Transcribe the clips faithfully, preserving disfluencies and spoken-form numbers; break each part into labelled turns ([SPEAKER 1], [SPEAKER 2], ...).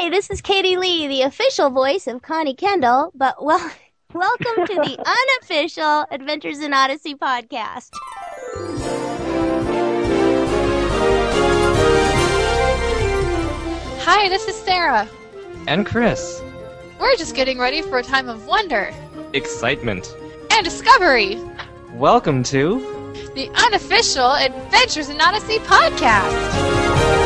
[SPEAKER 1] Hi, this is Katie Lee, the official voice of Connie Kendall, but well, welcome to the unofficial Adventures in Odyssey podcast.
[SPEAKER 2] Hi, this is Sarah.
[SPEAKER 3] And Chris.
[SPEAKER 2] We're just getting ready for a time of wonder.
[SPEAKER 3] Excitement.
[SPEAKER 2] And discovery.
[SPEAKER 3] Welcome to...
[SPEAKER 2] the unofficial Adventures in Odyssey podcast.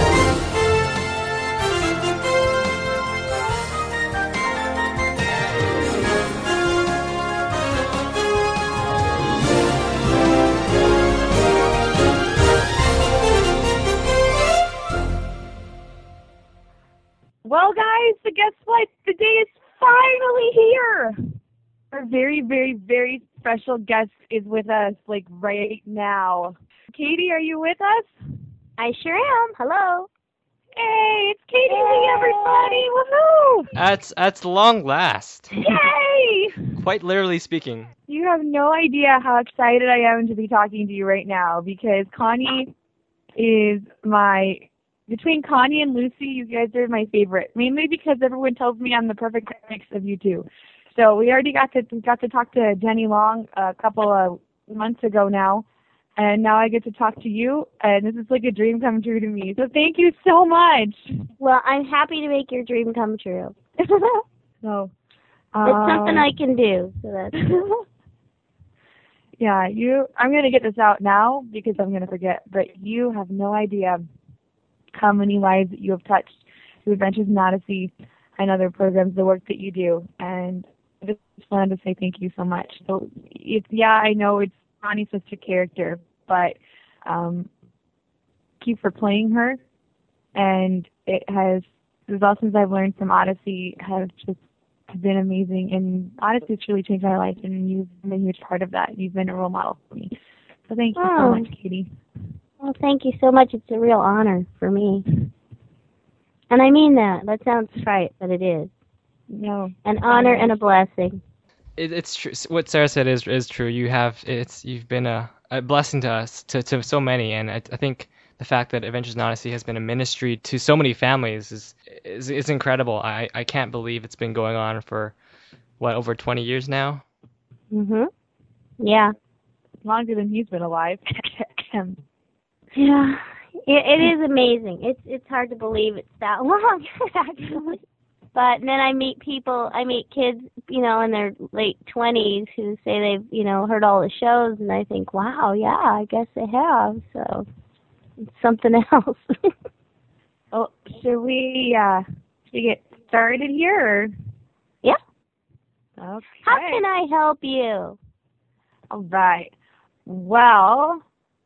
[SPEAKER 4] Well, guys, so guess what? The day is finally here. Our very, very, very special guest is with us, like, right now. Katie, are you with us?
[SPEAKER 1] I sure am. Hello.
[SPEAKER 4] Hey, it's Katie Lee, everybody. Woohoo!
[SPEAKER 3] At, at long last.
[SPEAKER 4] Yay!
[SPEAKER 3] Quite literally speaking.
[SPEAKER 4] You have no idea how excited I am to be talking to you right now, because Connie is my... Between Connie and Lucy, you guys are my favorite, mainly because everyone tells me I'm the perfect mix of you two. So we already got to got to talk to Jenny Long a couple of months ago now, and now I get to talk to you, and this is like a dream come true to me. So thank you so much.
[SPEAKER 1] Well, I'm happy to make your dream come true.
[SPEAKER 4] So
[SPEAKER 1] um, it's something I can do. So that's
[SPEAKER 4] yeah, you. I'm gonna get this out now because I'm gonna forget. But you have no idea how many lives that you have touched through Adventures in Odyssey and other programs, the work that you do. And I just wanted to say thank you so much. So, it's, yeah, I know it's Connie's such a character, but um, keep for playing her. And it has, the lessons I've learned from Odyssey have just been amazing. And Odyssey has truly changed my life, and you've been a huge part of that. You've been a role model for me. So thank you
[SPEAKER 1] oh.
[SPEAKER 4] so much, Katie.
[SPEAKER 1] Well, thank you so much. It's a real honor for me. And I mean that. That sounds trite, but it is.
[SPEAKER 4] No.
[SPEAKER 1] An honor and a blessing.
[SPEAKER 3] It, it's true. What Sarah said is is true. You have it's you've been a, a blessing to us, to, to so many, and I, I think the fact that Adventures in Odyssey has been a ministry to so many families is is, is incredible. I, I can't believe it's been going on for what, over twenty years now.
[SPEAKER 1] Mhm. Yeah.
[SPEAKER 4] Longer than he's been alive.
[SPEAKER 1] Yeah, it, it is amazing. It's it's hard to believe it's that long, actually. But then I meet people, I meet kids, you know, in their late twenties who say they've, you know, heard all the shows, and I think, wow, yeah, I guess they have. So it's something else.
[SPEAKER 4] Well, should we, uh, should we get started here? Or?
[SPEAKER 1] Yeah.
[SPEAKER 4] Okay.
[SPEAKER 1] How can I help you?
[SPEAKER 4] All right. Well,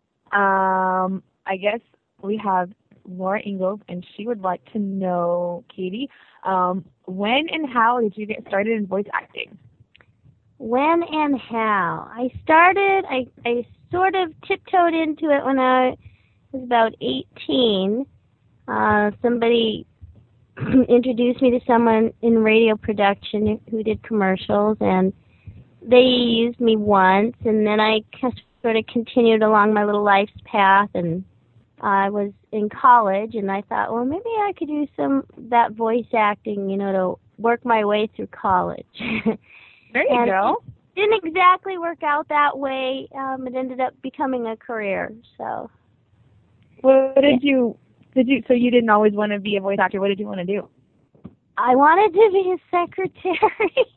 [SPEAKER 4] um, I guess we have Laura Ingalls, and she would like to know, Katie, um, when and how did you get started in voice acting?
[SPEAKER 1] When and how? I started, I, I sort of tiptoed into it when I was about eighteen. Uh, somebody introduced me to someone in radio production who did commercials, and they used me once, and then I sort of continued along my little life's path, and I was in college, and I thought, well, maybe I could do some that voice acting, you know, to work my way through college.
[SPEAKER 4] There you
[SPEAKER 1] and
[SPEAKER 4] go.
[SPEAKER 1] It didn't exactly work out that way. Um, it ended up becoming a career. So,
[SPEAKER 4] what did yeah. you did you? So you didn't always want to be a voice actor. What did you want to do?
[SPEAKER 1] I wanted to be a secretary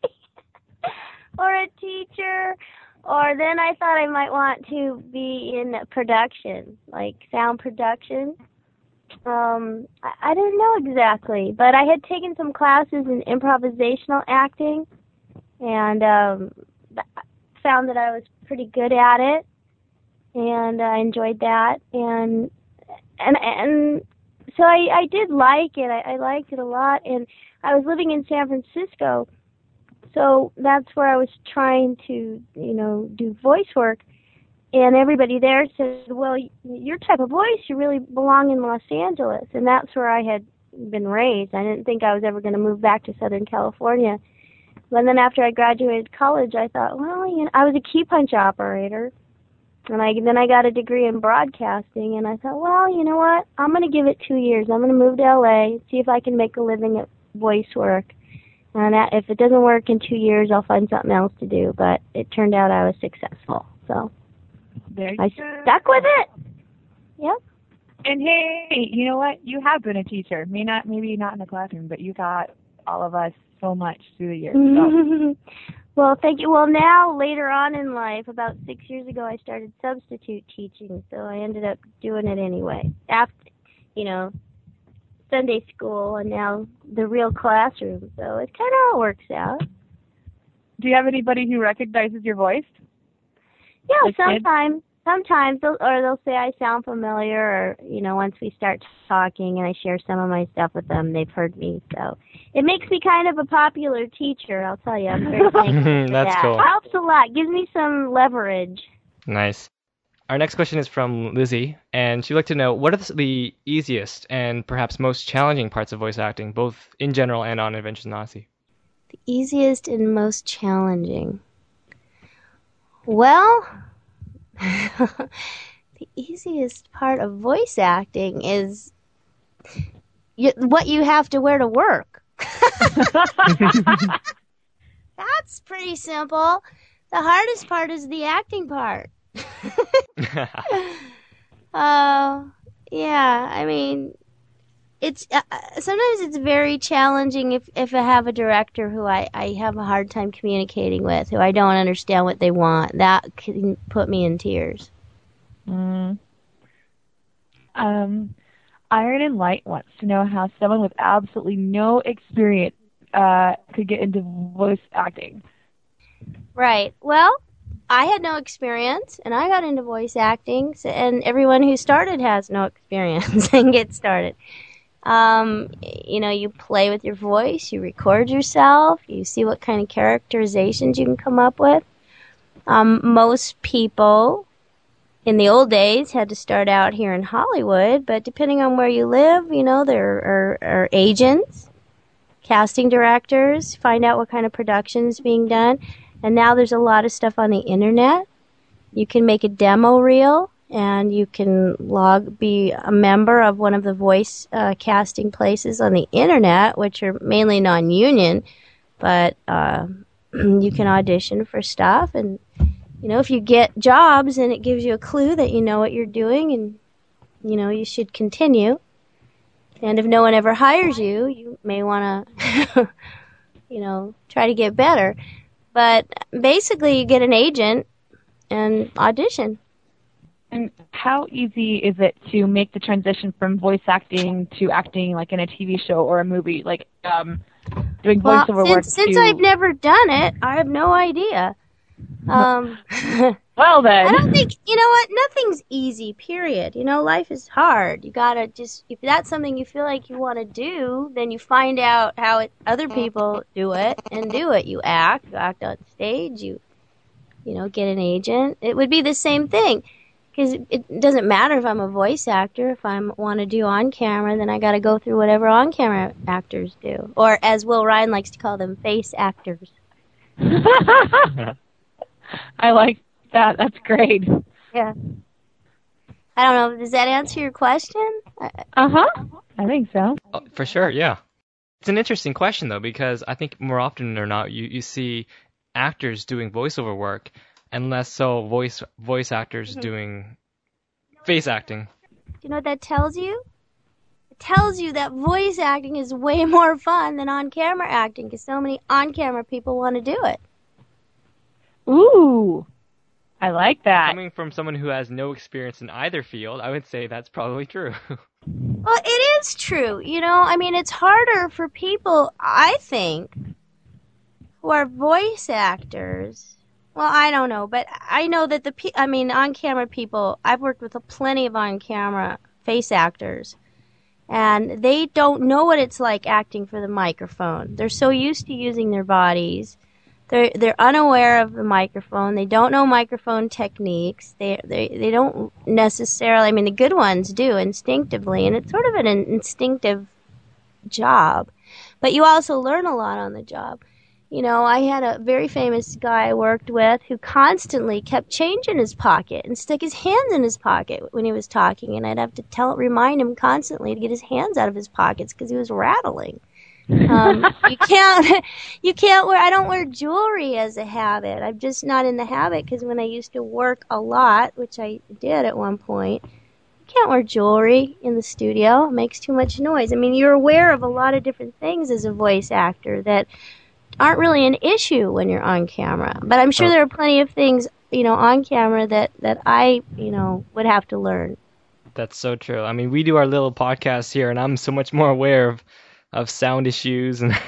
[SPEAKER 1] or a teacher. Or then I thought I might want to be in production, like sound production. Um, I, I didn't know exactly, but I had taken some classes in improvisational acting, and um, found that I was pretty good at it, and I enjoyed that, and and and so I, I did like it. I, I liked it a lot, and I was living in San Francisco. So that's where I was trying to, you know, do voice work. And everybody there said, well, your type of voice, you really belong in Los Angeles. And that's where I had been raised. I didn't think I was ever going to move back to Southern California. But then after I graduated college, I thought, well, you know, I was a key punch operator. And I then I got a degree in broadcasting, and I thought, well, you know what? I'm going to give it two years. I'm going to move to L A, see if I can make a living at voice work. And that, if it doesn't work in two years, I'll find something else to do. But it turned out I was successful, so
[SPEAKER 4] There you
[SPEAKER 1] I
[SPEAKER 4] go.
[SPEAKER 1] stuck with it. Yep.
[SPEAKER 4] And hey, you know what? You have been a teacher. May not, maybe not in the classroom, but you taught all of us so much through the years. So.
[SPEAKER 1] Well, thank you. Well, now, later on in life, about six years ago, I started substitute teaching, so I ended up doing it anyway. After, you know, Sunday school, and now the real classroom, so it kind of all works out.
[SPEAKER 4] Do you have anybody who recognizes your voice?
[SPEAKER 1] Yeah,
[SPEAKER 4] Like kids?
[SPEAKER 1] sometimes. Sometimes, they'll, or they'll say I sound familiar, or, you know, once we start talking and I share some of my stuff with them, they've heard me. So it makes me kind of a popular teacher, I'll tell you. I'm very thankful for
[SPEAKER 3] That's
[SPEAKER 1] that.
[SPEAKER 3] cool.
[SPEAKER 1] Helps a lot. Gives me some leverage.
[SPEAKER 3] Nice. Our next question is from Lizzie, and she'd like to know, what are the easiest and perhaps most challenging parts of voice acting, both in general and on Adventures in Odyssey?
[SPEAKER 1] The easiest and most challenging. Well, the easiest part of voice acting is you, what you have to wear to work. That's pretty simple. The hardest part is the acting part. uh, yeah, I mean, it's uh, sometimes it's very challenging if, if I have a director who I, I have a hard time communicating with, who I don't understand what they want. That can put me in tears.
[SPEAKER 4] Mm. Um, Iron and Light wants to know how someone with absolutely no experience uh, could get into voice acting.
[SPEAKER 1] Right. Well, I had no experience, and I got into voice acting, so, and everyone who started has no experience and gets started. Um, you know, you play with your voice, you record yourself, you see what kind of characterizations you can come up with. Um, most people in the old days had to start out here in Hollywood, but depending on where you live, you know, there are, are agents, casting directors, find out what kind of production is being done. And now there's a lot of stuff on the internet. You can make a demo reel, and you can log, be a member of one of the voice uh, casting places on the internet, which are mainly non-union, but uh, you can audition for stuff. And, you know, if you get jobs, then it gives you a clue that you know what you're doing, and, you know, you should continue. And if no one ever hires you, you may want to, you know, try to get better. But basically, you get an agent and audition.
[SPEAKER 4] And how easy is it to make the transition from voice acting to acting like in a T V show or a movie, like um, doing
[SPEAKER 1] Well,
[SPEAKER 4] voiceover
[SPEAKER 1] since,
[SPEAKER 4] work?
[SPEAKER 1] since
[SPEAKER 4] to...
[SPEAKER 1] I've never done it, I have no idea. Um,
[SPEAKER 4] well then,
[SPEAKER 1] I don't think, you know what, nothing's easy, period. You know, life is hard. You gotta just, if that's something you feel like you want to do, then you find out how it, other people do it and do it. You act, you act on stage, you, you know, get an agent. It would be the same thing. Because it doesn't matter if I'm a voice actor. If I want to do on camera, then I got to go through whatever on camera actors do. Or as Will Ryan likes to call them, face actors.
[SPEAKER 4] I like that. That's great.
[SPEAKER 1] Yeah. I don't know. Does that answer your question?
[SPEAKER 4] Uh-huh. I think so.
[SPEAKER 3] Oh, for sure, yeah. It's an interesting question, though, because I think more often than not, you, you see actors doing voiceover work, and less so voice voice actors mm-hmm. doing face acting.
[SPEAKER 1] Do you know what that tells you? It tells you that voice acting is way more fun than on-camera acting, because so many on-camera people want to do it.
[SPEAKER 4] Ooh, I like that.
[SPEAKER 3] Coming from someone who has no experience in either field, I would say that's probably true.
[SPEAKER 1] Well, it is true. You know, I mean, it's harder for people, I think, who are voice actors. Well, I don't know, but I know that the, pe- I mean, on-camera people, I've worked with a plenty of on-camera face actors, and they don't know what it's like acting for the microphone. They're so used to using their bodies. They're they're unaware of the microphone. They don't know microphone techniques. They they they don't necessarily. I mean, the good ones do instinctively, and it's sort of an instinctive job. But you also learn a lot on the job. You know, I had a very famous guy I worked with who constantly kept change in his pocket and stuck his hands in his pocket when he was talking, and I'd have to tell remind him constantly to get his hands out of his pockets because he was rattling. Um, you can't, you can't wear, I don't wear jewelry as a habit. I'm just not in the habit because when I used to work a lot, which I did at one point, you can't wear jewelry in the studio. It makes too much noise. I mean, you're aware of a lot of different things as a voice actor that aren't really an issue when you're on camera. But I'm sure
[SPEAKER 3] Oh.
[SPEAKER 1] there are plenty of things, you know, on camera that, that I, you know, would have to learn.
[SPEAKER 3] That's so true. I mean, we do our little podcast here, and I'm so much more aware of, of sound issues, and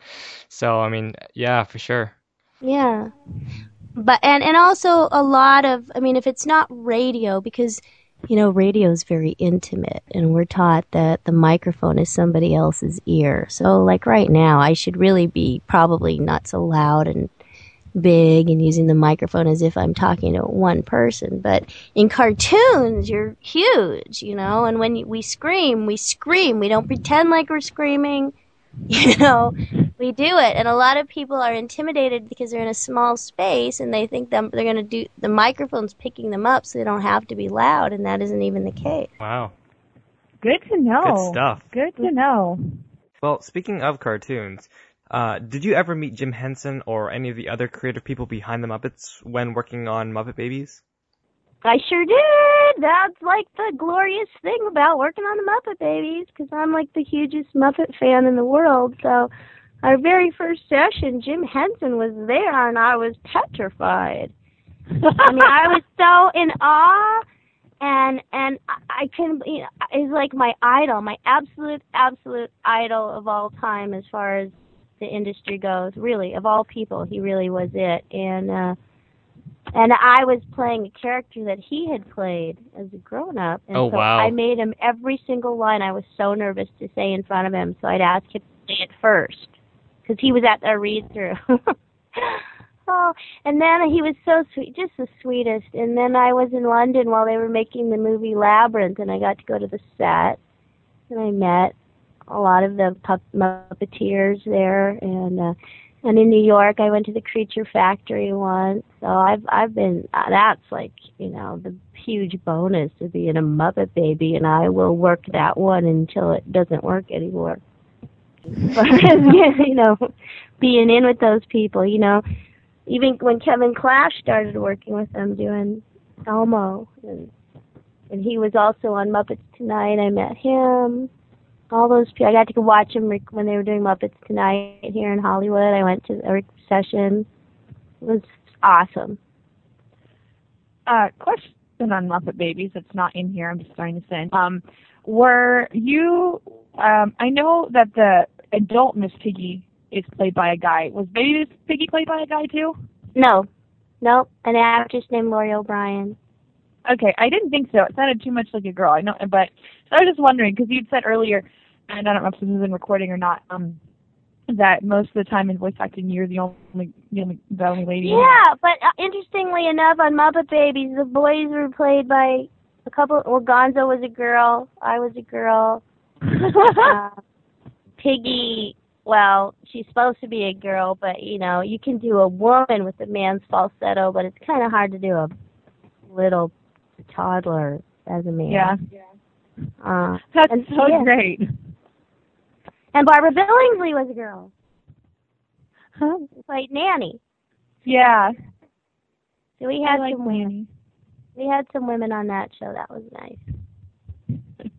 [SPEAKER 3] so I mean, yeah, for sure.
[SPEAKER 1] Yeah. But and, and also a lot of, I mean, if it's not radio, because, you know, radio is very intimate, and we're taught that the microphone is somebody else's ear. So, like right now, I should really be probably not so loud and big and using the microphone as if I'm talking to one person. But in cartoons, you're huge, you know, and when we scream, we scream. We don't pretend like we're screaming, you know, we do it. And a lot of people are intimidated because they're in a small space and they think them they're going to do, the microphone's picking them up so they don't have to be loud, and that isn't even the case.
[SPEAKER 3] Wow.
[SPEAKER 4] Good to know.
[SPEAKER 3] Good stuff.
[SPEAKER 4] Good to know.
[SPEAKER 3] Well, speaking of cartoons, uh, did you ever meet Jim Henson or any of the other creative people behind the Muppets when working on Muppet Babies?
[SPEAKER 1] I sure did. That's like the glorious thing about working on the Muppet Babies, because I'm like the hugest Muppet fan in the world. So our very first session, Jim Henson was there, and I was petrified. I mean, I was so in awe, and and I can, you know, he's like my idol, my absolute, absolute idol of all time as far as the industry goes. Really, of all people, he really was it. And uh, and I was playing a character that he had played as a grown-up. And
[SPEAKER 3] Oh,
[SPEAKER 1] so
[SPEAKER 3] wow.
[SPEAKER 1] I made him every single line I was so nervous to say in front of him, so I'd ask him to say it first, because he was at the read-through. Oh, and then he was so sweet, just the sweetest. And then I was in London while they were making the movie Labyrinth, and I got to go to the set, and I met a lot of the pup- Muppeteers there. And uh, and in New York, I went to the Creature Factory once. So I've I've been. Uh, that's like, you know, the huge bonus of being a Muppet Baby, and I will work that one until it doesn't work anymore. But, you know, being in with those people, you know. Even when Kevin Clash started working with them doing Elmo, and and he was also on Muppets Tonight, I met him. All those people, I got to go watch them rec- when they were doing Muppets Tonight here in Hollywood. I went to a rec- session. It was awesome.
[SPEAKER 4] Uh, question on Muppet Babies that's not in here. I'm just trying to send. Um, were you? Um, I know that the adult Miss Piggy is played by a guy. Was Baby Miss Piggy played by a guy too?
[SPEAKER 1] No, no, an actress named Laurie O'Brien.
[SPEAKER 4] Okay, I didn't think so. It sounded too much like a girl. I know, but so I was just wondering because you'd said earlier, and I don't know if this was in recording or not, um, that most of the time in voice acting you're the only, the only, the only lady.
[SPEAKER 1] Yeah, but uh, interestingly enough, on Muppet Babies, the boys were played by a couple. Well, Gonzo was a girl. I was a girl. uh, Piggy. Well, she's supposed to be a girl, but, you know, you can do a woman with a man's falsetto, but it's kind of hard to do a little toddler as a man.
[SPEAKER 4] Yeah.
[SPEAKER 1] Uh,
[SPEAKER 4] That's
[SPEAKER 1] and,
[SPEAKER 4] so
[SPEAKER 1] yeah.
[SPEAKER 4] great.
[SPEAKER 1] And Barbara Billingsley was a girl.
[SPEAKER 4] Huh?
[SPEAKER 1] Played Nanny.
[SPEAKER 4] Yeah.
[SPEAKER 1] So we had
[SPEAKER 4] I like
[SPEAKER 1] some women.
[SPEAKER 4] Nanny.
[SPEAKER 1] We had some women on that show. That was nice.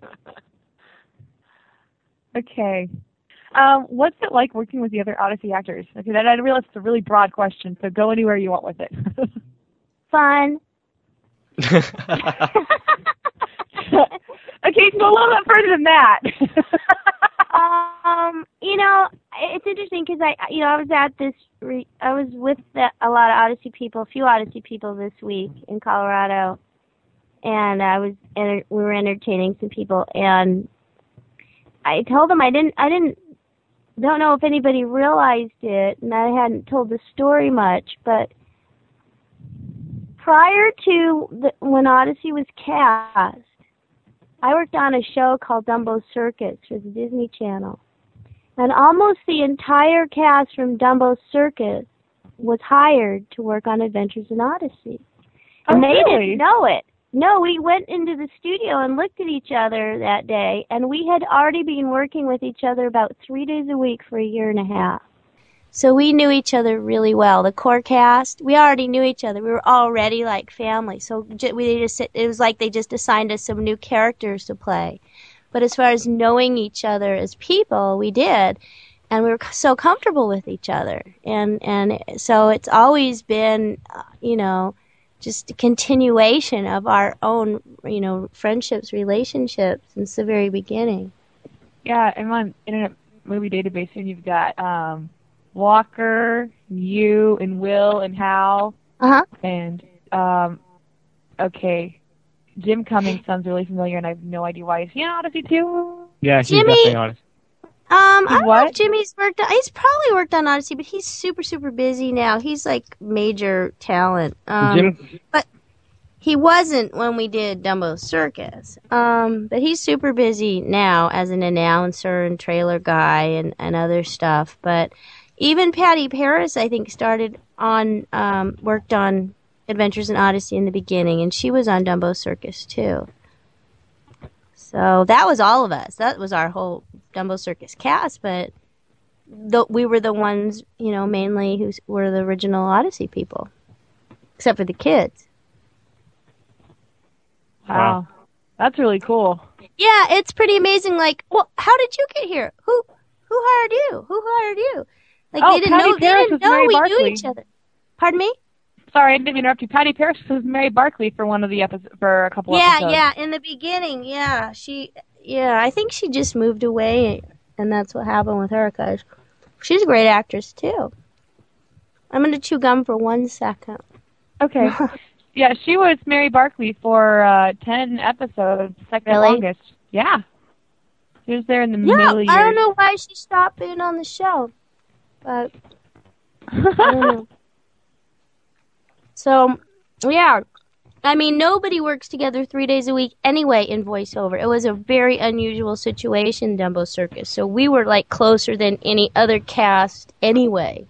[SPEAKER 4] Okay. Um, what's it like working with the other Odyssey actors? Okay, I realize it's a really broad question, so go anywhere you want with it.
[SPEAKER 1] Fun.
[SPEAKER 4] Okay, you can go a little bit further than that.
[SPEAKER 1] um, you know, it's interesting because I, you know, I was at this. Re- I was with the, a lot of Odyssey people, a few Odyssey people this week in Colorado, and I was, enter- we were entertaining some people, and I told them I didn't, I didn't. Don't know if anybody realized it, and I hadn't told the story much, but prior to the, when Odyssey was cast, I worked on a show called Dumbo Circus for the Disney Channel, and almost the entire cast from Dumbo Circus was hired to work on Adventures in Odyssey.
[SPEAKER 4] Oh,
[SPEAKER 1] And they
[SPEAKER 4] really?
[SPEAKER 1] didn't know it. no, we went into the studio and looked at each other that day, and we had already been working with each other about three days a week for a year and a half. So we knew each other really well. The core cast, we already knew each other. We were already like family. So we just it was like they just assigned us some new characters to play. But as far as knowing each other as people, we did, and we were so comfortable with each other. And and so it's always been, you know, just a continuation of our own, you know, friendships, relationships since the very beginning.
[SPEAKER 4] Yeah, I'm on Internet Movie Database, and you've got um, Walker, you, and Will, and Hal.
[SPEAKER 1] Uh-huh.
[SPEAKER 4] And, um, okay, Jim Cummings sounds really familiar, and I have no idea why. Is he on Odyssey, too?
[SPEAKER 3] Yeah, he's
[SPEAKER 1] Jimmy,
[SPEAKER 3] definitely on it.
[SPEAKER 1] Um, I don't
[SPEAKER 4] what?
[SPEAKER 1] know if Jimmy's worked on, he's probably worked on Odyssey, but he's super, super busy now. He's like major talent. Um,
[SPEAKER 3] Jim?
[SPEAKER 1] But he wasn't when we did Dumbo Circus. Um, but he's super busy now as an announcer and trailer guy and, and other stuff. But even Patty Paris, I think, started on, um, worked on Adventures in Odyssey in the beginning, and she was on Dumbo Circus too. So that was all of us. That was our whole Dumbo Circus cast, but the, we were the ones, you know, mainly who were the original Odyssey people, except for the kids.
[SPEAKER 4] Wow.
[SPEAKER 3] Wow.
[SPEAKER 4] That's really cool.
[SPEAKER 1] Yeah, it's pretty amazing. Like, well, how did you get here? Who who hired you? Who hired you? Like,
[SPEAKER 4] Oh,
[SPEAKER 1] they didn't
[SPEAKER 4] Patty
[SPEAKER 1] know. They
[SPEAKER 4] Paris
[SPEAKER 1] didn't
[SPEAKER 4] was
[SPEAKER 1] know
[SPEAKER 4] Mary
[SPEAKER 1] we
[SPEAKER 4] Barkley.
[SPEAKER 1] knew each other. Pardon me?
[SPEAKER 4] Sorry, I didn't interrupt you. Patty Paris was Mary Barkley for one of the episodes, for a couple
[SPEAKER 1] Yeah,
[SPEAKER 4] episodes.
[SPEAKER 1] yeah. In the beginning, yeah, she, yeah. I think she just moved away, and that's what happened with her. Cause she's a great actress too. I'm gonna chew gum for one second.
[SPEAKER 4] Okay. Yeah, she was Mary Barkley for uh, ten episodes, second
[SPEAKER 1] Really?
[SPEAKER 4] longest. Yeah. She was there in the
[SPEAKER 1] Yeah,
[SPEAKER 4] middle of years.
[SPEAKER 1] I don't know why she stopped being on the show, but I don't know. So, yeah, I mean, nobody works together three days a week anyway in voiceover. It was a very unusual situation, Dumbo Circus. So we were like closer than any other cast anyway.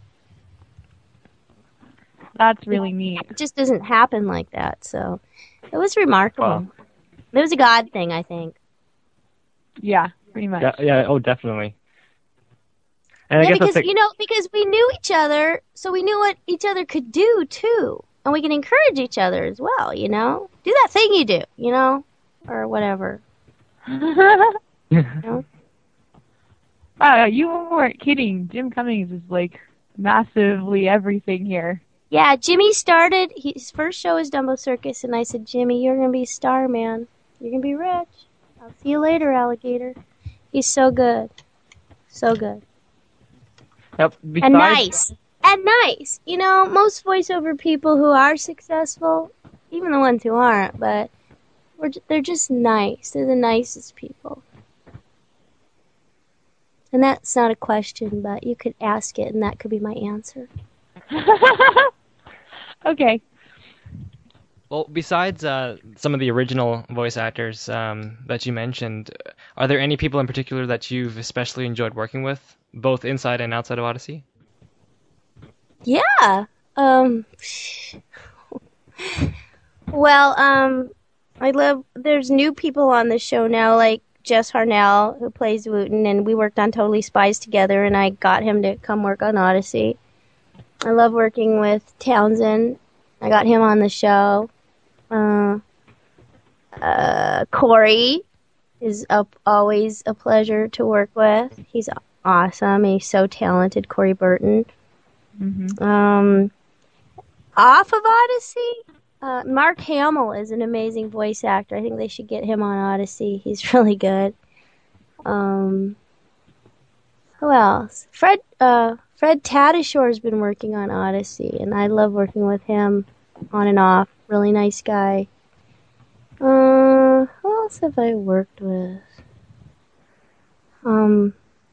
[SPEAKER 4] That's really neat.
[SPEAKER 1] It just doesn't happen like that. So it was remarkable.
[SPEAKER 3] Wow.
[SPEAKER 1] It was a God thing, I think.
[SPEAKER 4] Yeah, pretty much.
[SPEAKER 3] Yeah, yeah, oh, definitely. And I
[SPEAKER 1] Yeah,
[SPEAKER 3] guess
[SPEAKER 1] because
[SPEAKER 3] that's like,
[SPEAKER 1] you know, because we knew each other, so we knew what each other could do too, and we can encourage each other as well. You know, do that thing you do, you know, or whatever. You know?
[SPEAKER 4] Wow, you weren't kidding. Jim Cummings is like massively everything here.
[SPEAKER 1] Yeah, Jimmy started. His first show was Dumbo Circus, and I said, Jimmy, you're gonna be a star, man. You're gonna be rich. I'll see you later, alligator. He's so good, so good.
[SPEAKER 3] Yep, besides,
[SPEAKER 1] And nice. And nice. You know, most voiceover people who are successful, even the ones who aren't, but we're, they're just nice. They're the nicest people. And that's not a question, but you could ask it, and that could be my answer.
[SPEAKER 4] Okay.
[SPEAKER 3] Well, besides uh, some of the original voice actors um, that you mentioned, are there any people in particular that you've especially enjoyed working with, both inside and outside of Odyssey?
[SPEAKER 1] Yeah. Um. Well, um, I love. There's new people on the show now, like Jess Harnell, who plays Wooten, and we worked on Totally Spies together, and I got him to come work on Odyssey. I love working with Townsend. I got him on the show. Uh, uh, Corey is up, always a pleasure to work with. He's awesome. He's so talented, Corey Burton.
[SPEAKER 4] Mm-hmm.
[SPEAKER 1] Um, off of Odyssey, uh, Mark Hamill is an amazing voice actor. I think they should get him on Odyssey. He's really good. Um, who else? Fred, uh, Fred Tatasciore been working on Odyssey, and I love working with him on and off. Really nice guy. Uh, who else have I worked with? Um,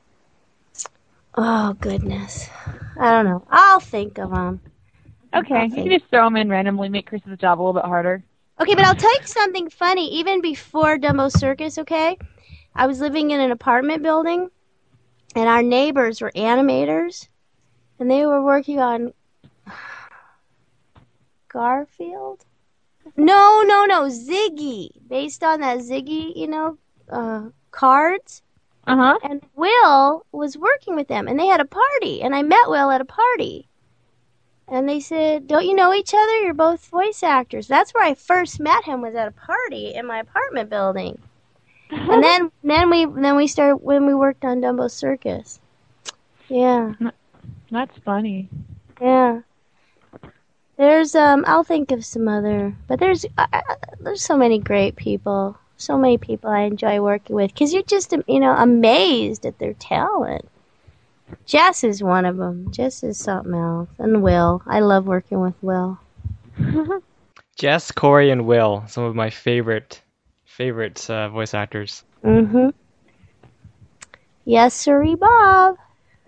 [SPEAKER 1] oh goodness. I don't know. I'll think of them.
[SPEAKER 4] Okay, you can just throw them in randomly, make Chris's job a little bit harder.
[SPEAKER 1] Okay, but I'll tell you something funny. Even before Dumbo Circus, okay, I was living in an apartment building, and our neighbors were animators, and they were working on Garfield. No, no, no, Ziggy. Based on that Ziggy, you know, uh, cards.
[SPEAKER 4] Uh-huh.
[SPEAKER 1] And Will was working with them, and they had a party, and I met Will at a party. And they said, don't you know each other? You're both voice actors. That's where I first met him, was at a party in my apartment building. And then then we then we started when we worked on Dumbo Circus. Yeah.
[SPEAKER 4] That's funny.
[SPEAKER 1] Yeah. There's um I'll think of some other, but there's uh, there's so many great people. So many people I enjoy working with, because you're just, you know, amazed at their talent. Jess is one of them. Jess is something else. And Will. I love working with Will.
[SPEAKER 3] Jess, Corey, and Will, some of my favorite favorite uh, voice actors.
[SPEAKER 1] Mm-hmm. Yes, sirree, Bob.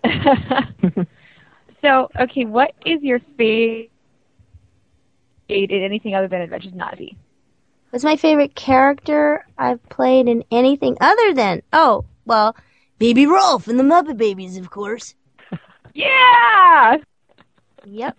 [SPEAKER 4] So, okay, what is your favorite in anything other than Adventures in Odyssey?
[SPEAKER 1] What's my favorite character I've played in anything other than, oh, well, Baby Rolf and the Muppet Babies, of course.
[SPEAKER 4] Yeah!
[SPEAKER 1] Yep.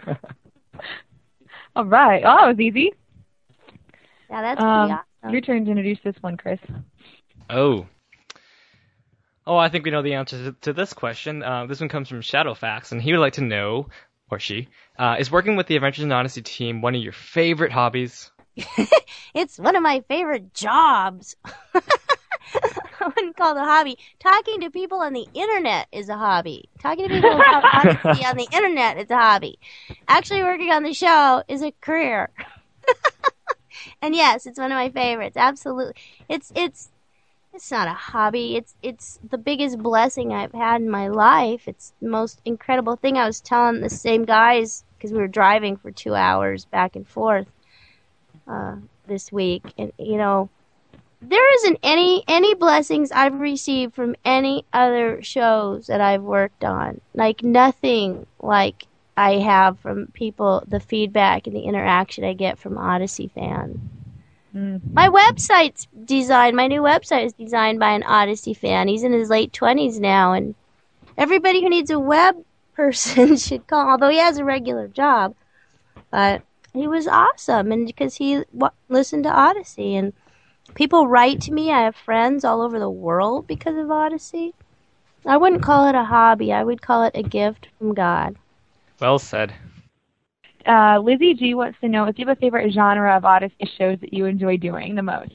[SPEAKER 4] All right. Oh, that was easy.
[SPEAKER 1] Yeah, that's
[SPEAKER 4] Um,
[SPEAKER 1] pretty awesome.
[SPEAKER 4] Your turn to introduce this one, Chris.
[SPEAKER 3] Oh. Oh, I think we know the answer to, to this question. Uh, this one comes from Shadowfax, and he would like to know, or she, uh, is working with the Adventures in Odyssey team one of your favorite hobbies?
[SPEAKER 1] It's one of my favorite jobs. I wouldn't call it a hobby. Talking to people on the internet is a hobby. Talking to people about Odyssey on the internet is a hobby. Actually working on the show is a career. And yes, it's one of my favorites. Absolutely. It's it's it's not a hobby. It's it's the biggest blessing I've had in my life. It's the most incredible thing. I was telling the same guys, because we were driving for two hours back and forth uh, this week, and you know, there isn't any any blessings I've received from any other shows that I've worked on. Like nothing like I have from people, the feedback and the interaction I get from Odyssey fans.
[SPEAKER 4] Mm.
[SPEAKER 1] My website's designed, my new website is designed by an Odyssey fan. He's in his late twenties now, and everybody who needs a web person should call, although he has a regular job. But he was awesome, and because he w- listened to Odyssey, and people write to me. I have friends all over the world because of Odyssey. I wouldn't call it a hobby. I would call it a gift from God.
[SPEAKER 3] Well said.
[SPEAKER 4] Uh, Lizzie G wants to know if you have a favorite genre of Odyssey shows that you enjoy doing the most.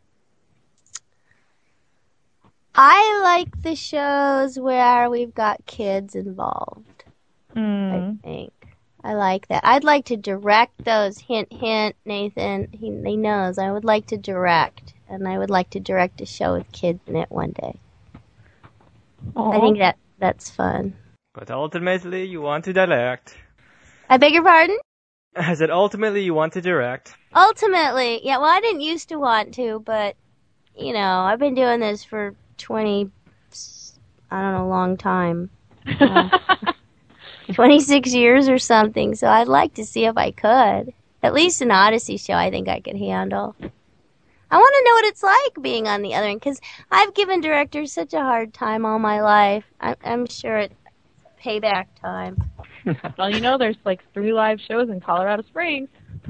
[SPEAKER 1] I like the shows where we've got kids involved,
[SPEAKER 4] Mm.
[SPEAKER 1] I think. I like that. I'd like to direct those. Hint, hint, Nathan. He, he knows. I would like to direct, and I would like to direct a show with kids in it one day. I think that that's fun.
[SPEAKER 3] But ultimately, you want to direct.
[SPEAKER 1] I beg your pardon?
[SPEAKER 3] I said ultimately you want to direct.
[SPEAKER 1] Ultimately, yeah, well, I didn't used to want to, but, you know, I've been doing this for twenty, I don't know, a long time. Uh, twenty-six years or something, so I'd like to see if I could. At least an Odyssey show I think I could handle. I want to know what it's like being on the other end, because I've given directors such a hard time all my life. I'm, I'm sure it's payback time.
[SPEAKER 4] Well, you know, there's like three live shows in Colorado Springs.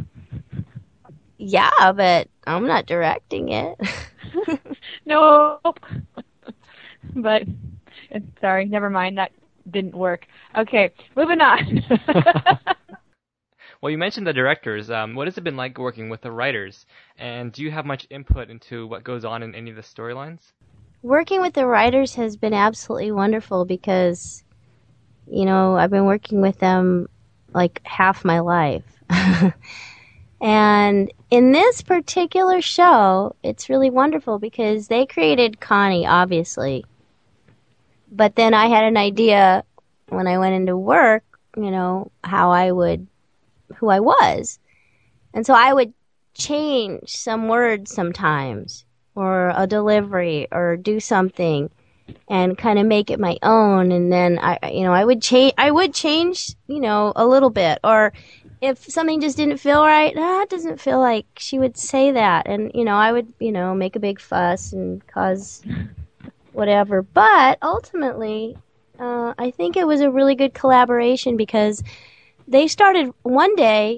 [SPEAKER 1] Yeah, but I'm not directing it.
[SPEAKER 4] Nope. But, sorry, never mind. That didn't work. Okay, moving on.
[SPEAKER 3] Well, you mentioned the directors. Um, what has it been like working with the writers? And do you have much input into what goes on in any of the storylines?
[SPEAKER 1] Working with the writers has been absolutely wonderful because, you know, I've been working with them like half my life. And in this particular show, it's really wonderful because they created Connie, obviously. But then I had an idea when I went into work, you know, how I would, who I was. And so I would change some words sometimes, or a delivery, or do something, and kind of make it my own. And then I, you know, I would change, I would change, you know, a little bit. Or if something just didn't feel right, ah, it doesn't feel like she would say that. And, you know, I would, you know, make a big fuss and cause whatever. But ultimately, uh, I think it was a really good collaboration because they started one day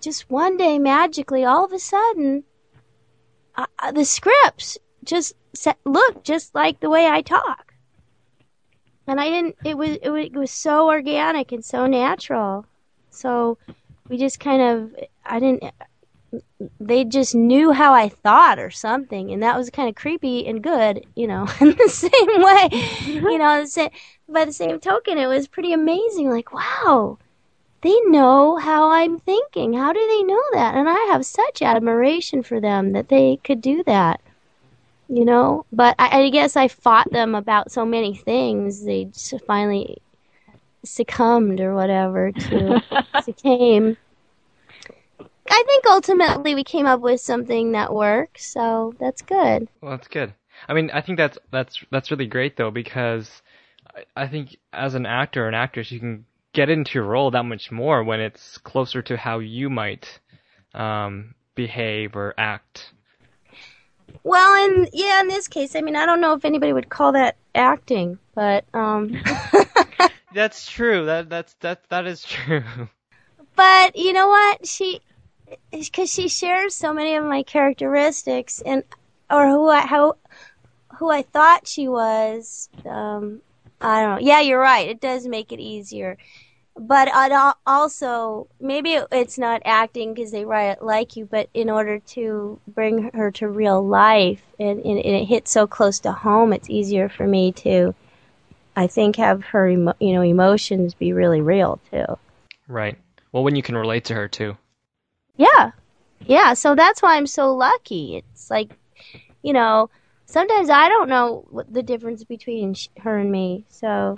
[SPEAKER 1] just one day, magically, all of a sudden, uh, the scripts just looked just like the way I talk. And I didn't, it was, it was, it was so organic and so natural. So we just kind of, I didn't, they just knew how I thought or something. And that was kind of creepy and good, you know, in the same way. You know, the same, by the same token, it was pretty amazing. Like, wow, they know how I'm thinking. How do they know that? And I have such admiration for them that they could do that. You know, but I, I guess I fought them about so many things. They just finally succumbed or whatever to succumb. I think ultimately we came up with something that works, so that's good.
[SPEAKER 3] Well, that's good. I mean, I think that's that's that's really great though, because I, I think as an actor or an actress, you can get into your role that much more when it's closer to how you might um, behave or act.
[SPEAKER 1] Well, in yeah, in this case, I mean, I don't know if anybody would call that acting, but um
[SPEAKER 3] that's true. That that's that that is true.
[SPEAKER 1] But you know what? She, because she shares so many of my characteristics, and or who I how who I thought she was. Um, I don't know. Yeah, you're right. It does make it easier. But it also, maybe it's not acting because they write it like you, but in order to bring her to real life and, and it hits so close to home, it's easier for me to, I think, have her, emo- you know, emotions be really real too.
[SPEAKER 3] Right. Well, when you can relate to her too.
[SPEAKER 1] Yeah. Yeah. So that's why I'm so lucky. It's like, you know, sometimes I don't know what the difference between sh- her and me. So.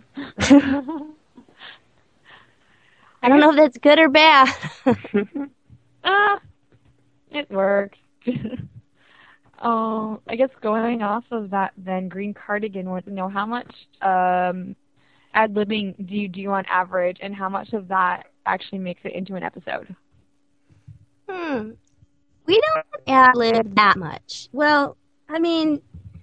[SPEAKER 1] I don't know if that's good or bad.
[SPEAKER 4] Ah, it works. um, I guess going off of that, then Green Cardigan wants to know how much um, ad-libbing do you do on average, and how much of that actually makes it into an episode?
[SPEAKER 1] Hmm. We don't ad-lib that much. Well, I mean,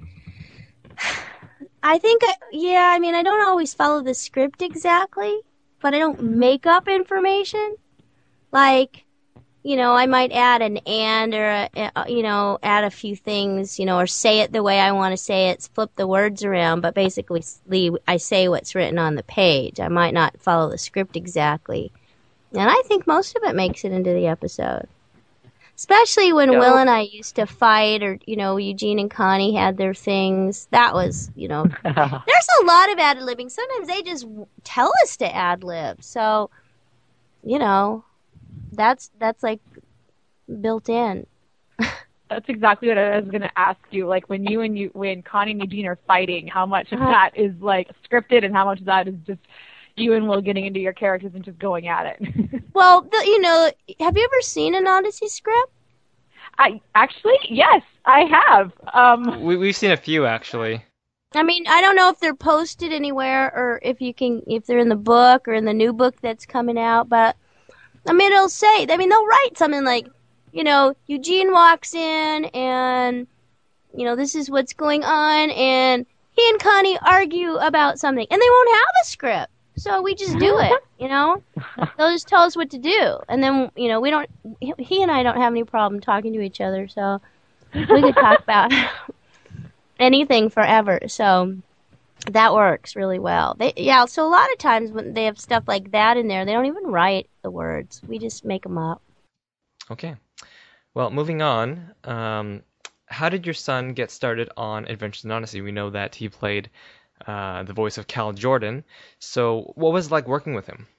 [SPEAKER 1] I think, I, yeah, I mean, I don't always follow the script exactly. But I don't make up information. Like, you know, I might add an and or, a, a, you know, add a few things, you know, or say it the way I want to say it, flip the words around, but basically I say what's written on the page. I might not follow the script exactly. And I think most of it makes it into the episode. Especially when Will and I used to fight, or, you know, Eugene and Connie had their things. That was, you know, there's a lot of ad-libbing. Sometimes they just tell us to ad-lib. So, you know, that's that's like built in.
[SPEAKER 4] That's exactly what I was going to ask you. Like when you and you, when Connie and Eugene are fighting, how much of that is like scripted, and how much of that is just you and Will getting into your characters and just going at it?
[SPEAKER 1] Well, the, you know, have you ever seen an Odyssey script?
[SPEAKER 4] I actually, yes, I have. Um,
[SPEAKER 3] we we've seen a few actually.
[SPEAKER 1] I mean, I don't know if they're posted anywhere or if you can, if they're in the book or in the new book that's coming out. But I mean, it'll say, I mean, they'll write something like, you know, Eugene walks in and, you know, this is what's going on, and he and Connie argue about something, and they won't have a script. So we just do it, you know? They'll just tell us what to do. And then, you know, we don't, he and I don't have any problem talking to each other, so we could talk about anything forever. So that works really well. They, yeah, so a lot of times when they have stuff like that in there, they don't even write the words. We just make them up.
[SPEAKER 3] Okay. Well, moving on, um, how did your son get started on Adventures in Odyssey? We know that he played Uh, the voice of Cal Jordan. So what was it like working with him?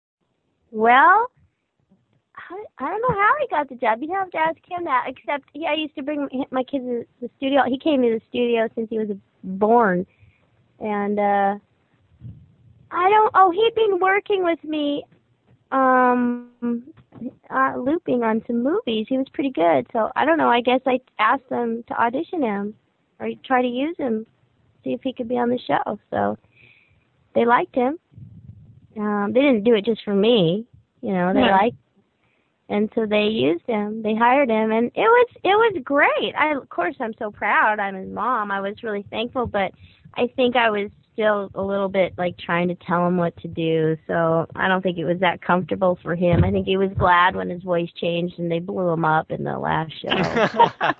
[SPEAKER 1] Well, I, I don't know how he got the job. You'd have to ask him that, except he, I used to bring my kids to the studio. He came to the studio since he was born. And uh, I don't, oh, he'd been working with me um, uh, looping on some movies. He was pretty good. So I don't know, I guess I asked them to audition him or try to use him, see if he could be on the show. So they liked him. Um, they didn't do it just for me, you know. They
[SPEAKER 4] yeah.
[SPEAKER 1] liked, and so they used him. They hired him, and it was it was great. I of course I'm so proud. I'm his mom. I was really thankful, but I think I was still a little bit like trying to tell him what to do. So I don't think it was that comfortable for him. I think he was glad when his voice changed and they blew him up in the last show.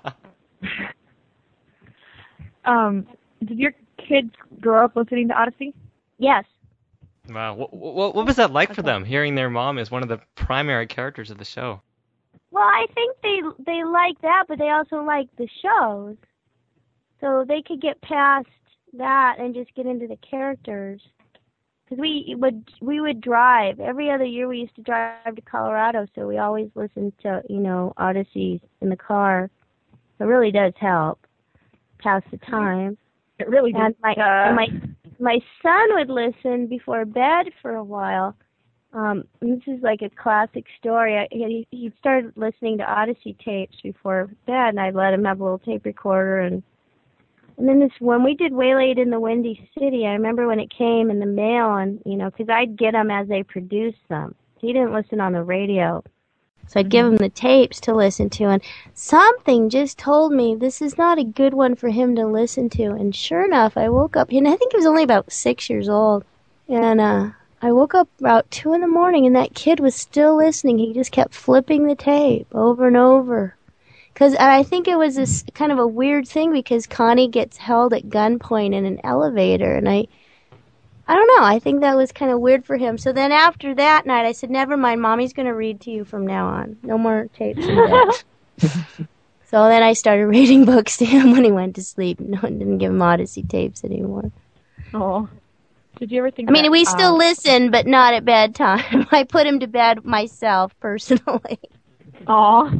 [SPEAKER 4] um, did your kids grow up listening to Odyssey?
[SPEAKER 1] Yes.
[SPEAKER 3] Wow. What, what, what was that like for them, hearing their mom as one of the primary characters of the show?
[SPEAKER 1] Well, I think they they like that, but they also like the shows. So they could get past that and just get into the characters. Because we would we would drive every other year. We used to drive to Colorado, so we always listened to you know Odyssey in the car. It really does help pass the time.
[SPEAKER 4] It really does.
[SPEAKER 1] And my
[SPEAKER 4] uh...
[SPEAKER 1] and my my son would listen before bed for a while. Um, and this is like a classic story. I, he he started listening to Odyssey tapes before bed, and I let him have a little tape recorder. And and then this when we did Waylaid in the Windy City, I remember when it came in the mail, and you know, because I'd get them as they produced them. He didn't listen on the radio, so I'd give him the tapes to listen to. And something just told me this is not a good one for him to listen to. And sure enough, I woke up, and I think he was only about six years old, and uh. I woke up about two in the morning, and that kid was still listening. He just kept flipping the tape over and over. Cause I think it was this kind of a weird thing because Connie gets held at gunpoint in an elevator, and I, I don't know. I think that was kind of weird for him. So then after that night, I said, "Never mind, Mommy's going to read to you from now on. No more tapes in bed." So then I started reading books to him when he went to sleep. No one didn't give him Odyssey tapes anymore.
[SPEAKER 4] Oh. Did you ever think?
[SPEAKER 1] I mean,
[SPEAKER 4] that,
[SPEAKER 1] we still
[SPEAKER 4] um,
[SPEAKER 1] listen, but not at bedtime. I put him to bed myself, personally.
[SPEAKER 4] Aw.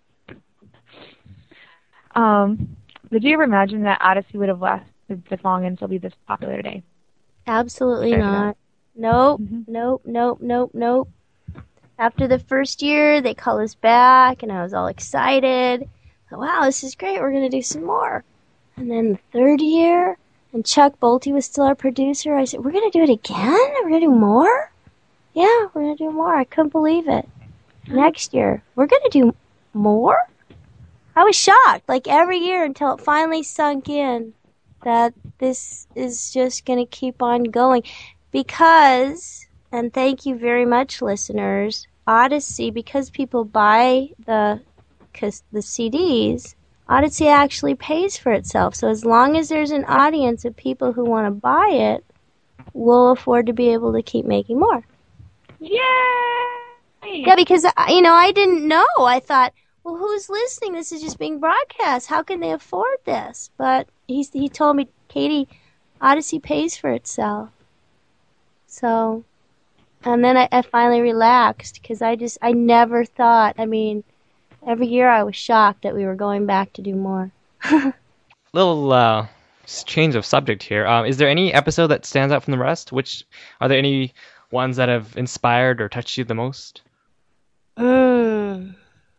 [SPEAKER 4] Um, did you ever imagine that Odyssey would have lasted this long and still be this popular today?
[SPEAKER 1] Absolutely
[SPEAKER 4] Fair
[SPEAKER 1] not.
[SPEAKER 4] enough.
[SPEAKER 1] Nope,
[SPEAKER 4] Mhm.
[SPEAKER 1] nope, nope, nope, nope. After the first year, they called us back, and I was all excited. Wow, this is great. We're going to do some more. And then the third year, and Chuck Bolte was still our producer. I said, "We're going to do it again? We're going to do more?" "Yeah, we're going to do more." I couldn't believe it. Next year, "We're going to do more?" I was shocked, like every year until it finally sunk in that this is just going to keep on going. Because, and thank you very much, listeners, Odyssey, because people buy the, the C Ds, Odyssey actually pays for itself. So as long as there's an audience of people who want to buy it, we'll afford to be able to keep making more.
[SPEAKER 4] Yay!
[SPEAKER 1] Yeah, because, you know, I didn't know. I thought, well, who's listening? This is just being broadcast. How can they afford this? But he, he told me, "Katie, Odyssey pays for itself." So, and then I, I finally relaxed because I just, I never thought, I mean, every year I was shocked that we were going back to do more.
[SPEAKER 3] Little uh, change of subject here. Um, is there any episode that stands out from the rest? Which are there any ones that have inspired or touched you the most?
[SPEAKER 1] Mm.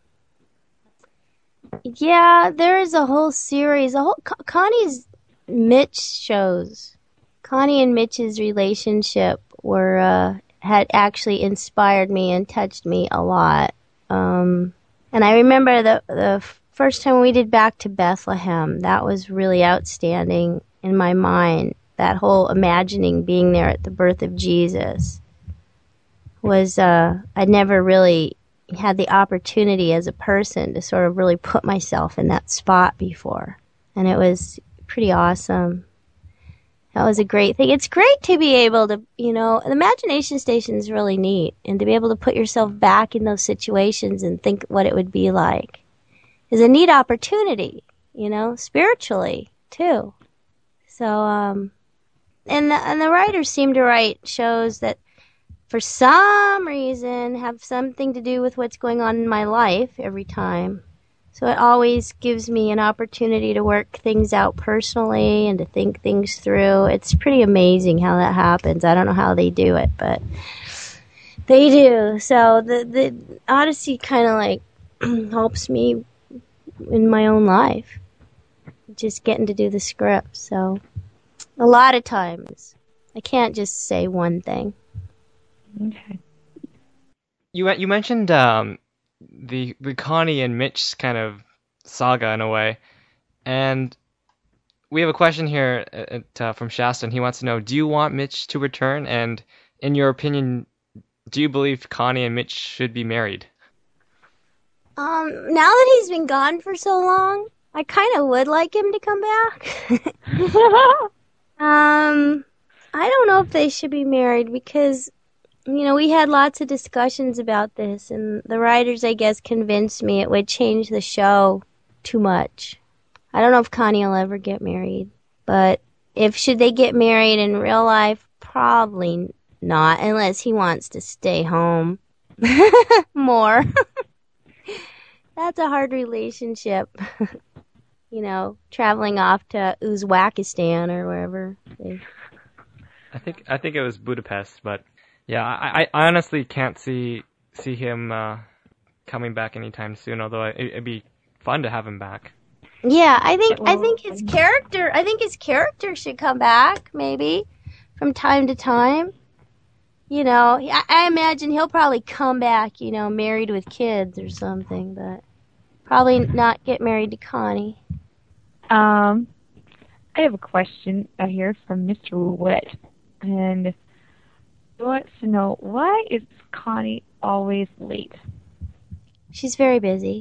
[SPEAKER 1] Yeah, there is a whole series. A whole Con- Connie's Mitch shows. Connie and Mitch's relationship were uh, had actually inspired me and touched me a lot. Um, and I remember the the first time we did Back to Bethlehem. That was really outstanding in my mind. That whole imagining being there at the birth of Jesus was uh, I'd never really had the opportunity as a person to sort of really put myself in that spot before. And it was pretty awesome. That was a great thing. It's great to be able to, you know, the imagination station is really neat. And to be able to put yourself back in those situations and think what it would be like is a neat opportunity, you know, spiritually, too. So, um, and the, and the writers seem to write shows that for some reason have something to do with what's going on in my life every time. So it always gives me an opportunity to work things out personally and to think things through. It's pretty amazing how that happens. I don't know how they do it, but they do. So the, the Odyssey kind of like helps me in my own life. Just getting to do the script. So a lot of times I can't just say one thing.
[SPEAKER 4] Okay.
[SPEAKER 3] You you mentioned um, the the Connie and Mitch kind of saga in a way, and we have a question here at, uh, from Shasta, and he wants to know, do you want Mitch to return? And in your opinion, do you believe Connie and Mitch should be married?
[SPEAKER 1] Um, now that he's been gone for so long, I kind of would like him to come back. um, I don't know if they should be married because, you know, we had lots of discussions about this, and the writers, I guess, convinced me it would change the show too much. I don't know if Connie will ever get married, but if should they get married in real life, probably not, unless he wants to stay home more. That's a hard relationship. You know, traveling off to Uzbekistan or wherever. They...
[SPEAKER 3] I think I think it was Budapest, but yeah, I, I honestly can't see see him uh, coming back anytime soon. Although it, it'd be fun to have him back.
[SPEAKER 1] Yeah, I think I think his character I think his character should come back maybe from time to time. You know, I, I imagine he'll probably come back, you know, married with kids or something, but probably not get married to Connie.
[SPEAKER 4] Um, I have a question uh, here from Mister Wet, and he wants to know, why is Connie always late?
[SPEAKER 1] She's very busy.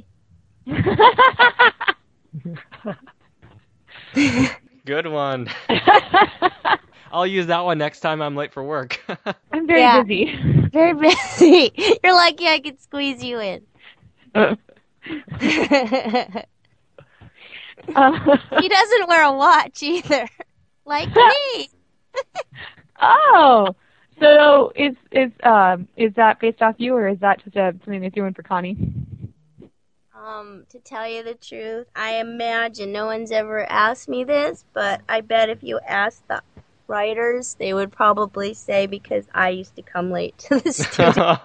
[SPEAKER 3] Good one. I'll use that one next time I'm late for work.
[SPEAKER 4] I'm very
[SPEAKER 1] Yeah.
[SPEAKER 4] busy.
[SPEAKER 1] Very busy. You're lucky I could squeeze you in.
[SPEAKER 4] Uh,
[SPEAKER 1] He doesn't wear a watch either. Like me.
[SPEAKER 4] oh, so is is um is that based off you, or is that just a, something they're doing for Connie?
[SPEAKER 1] Um, to tell you the truth, I imagine no one's ever asked me this, but I bet if you asked the writers, they would probably say because I used to come late to the studio.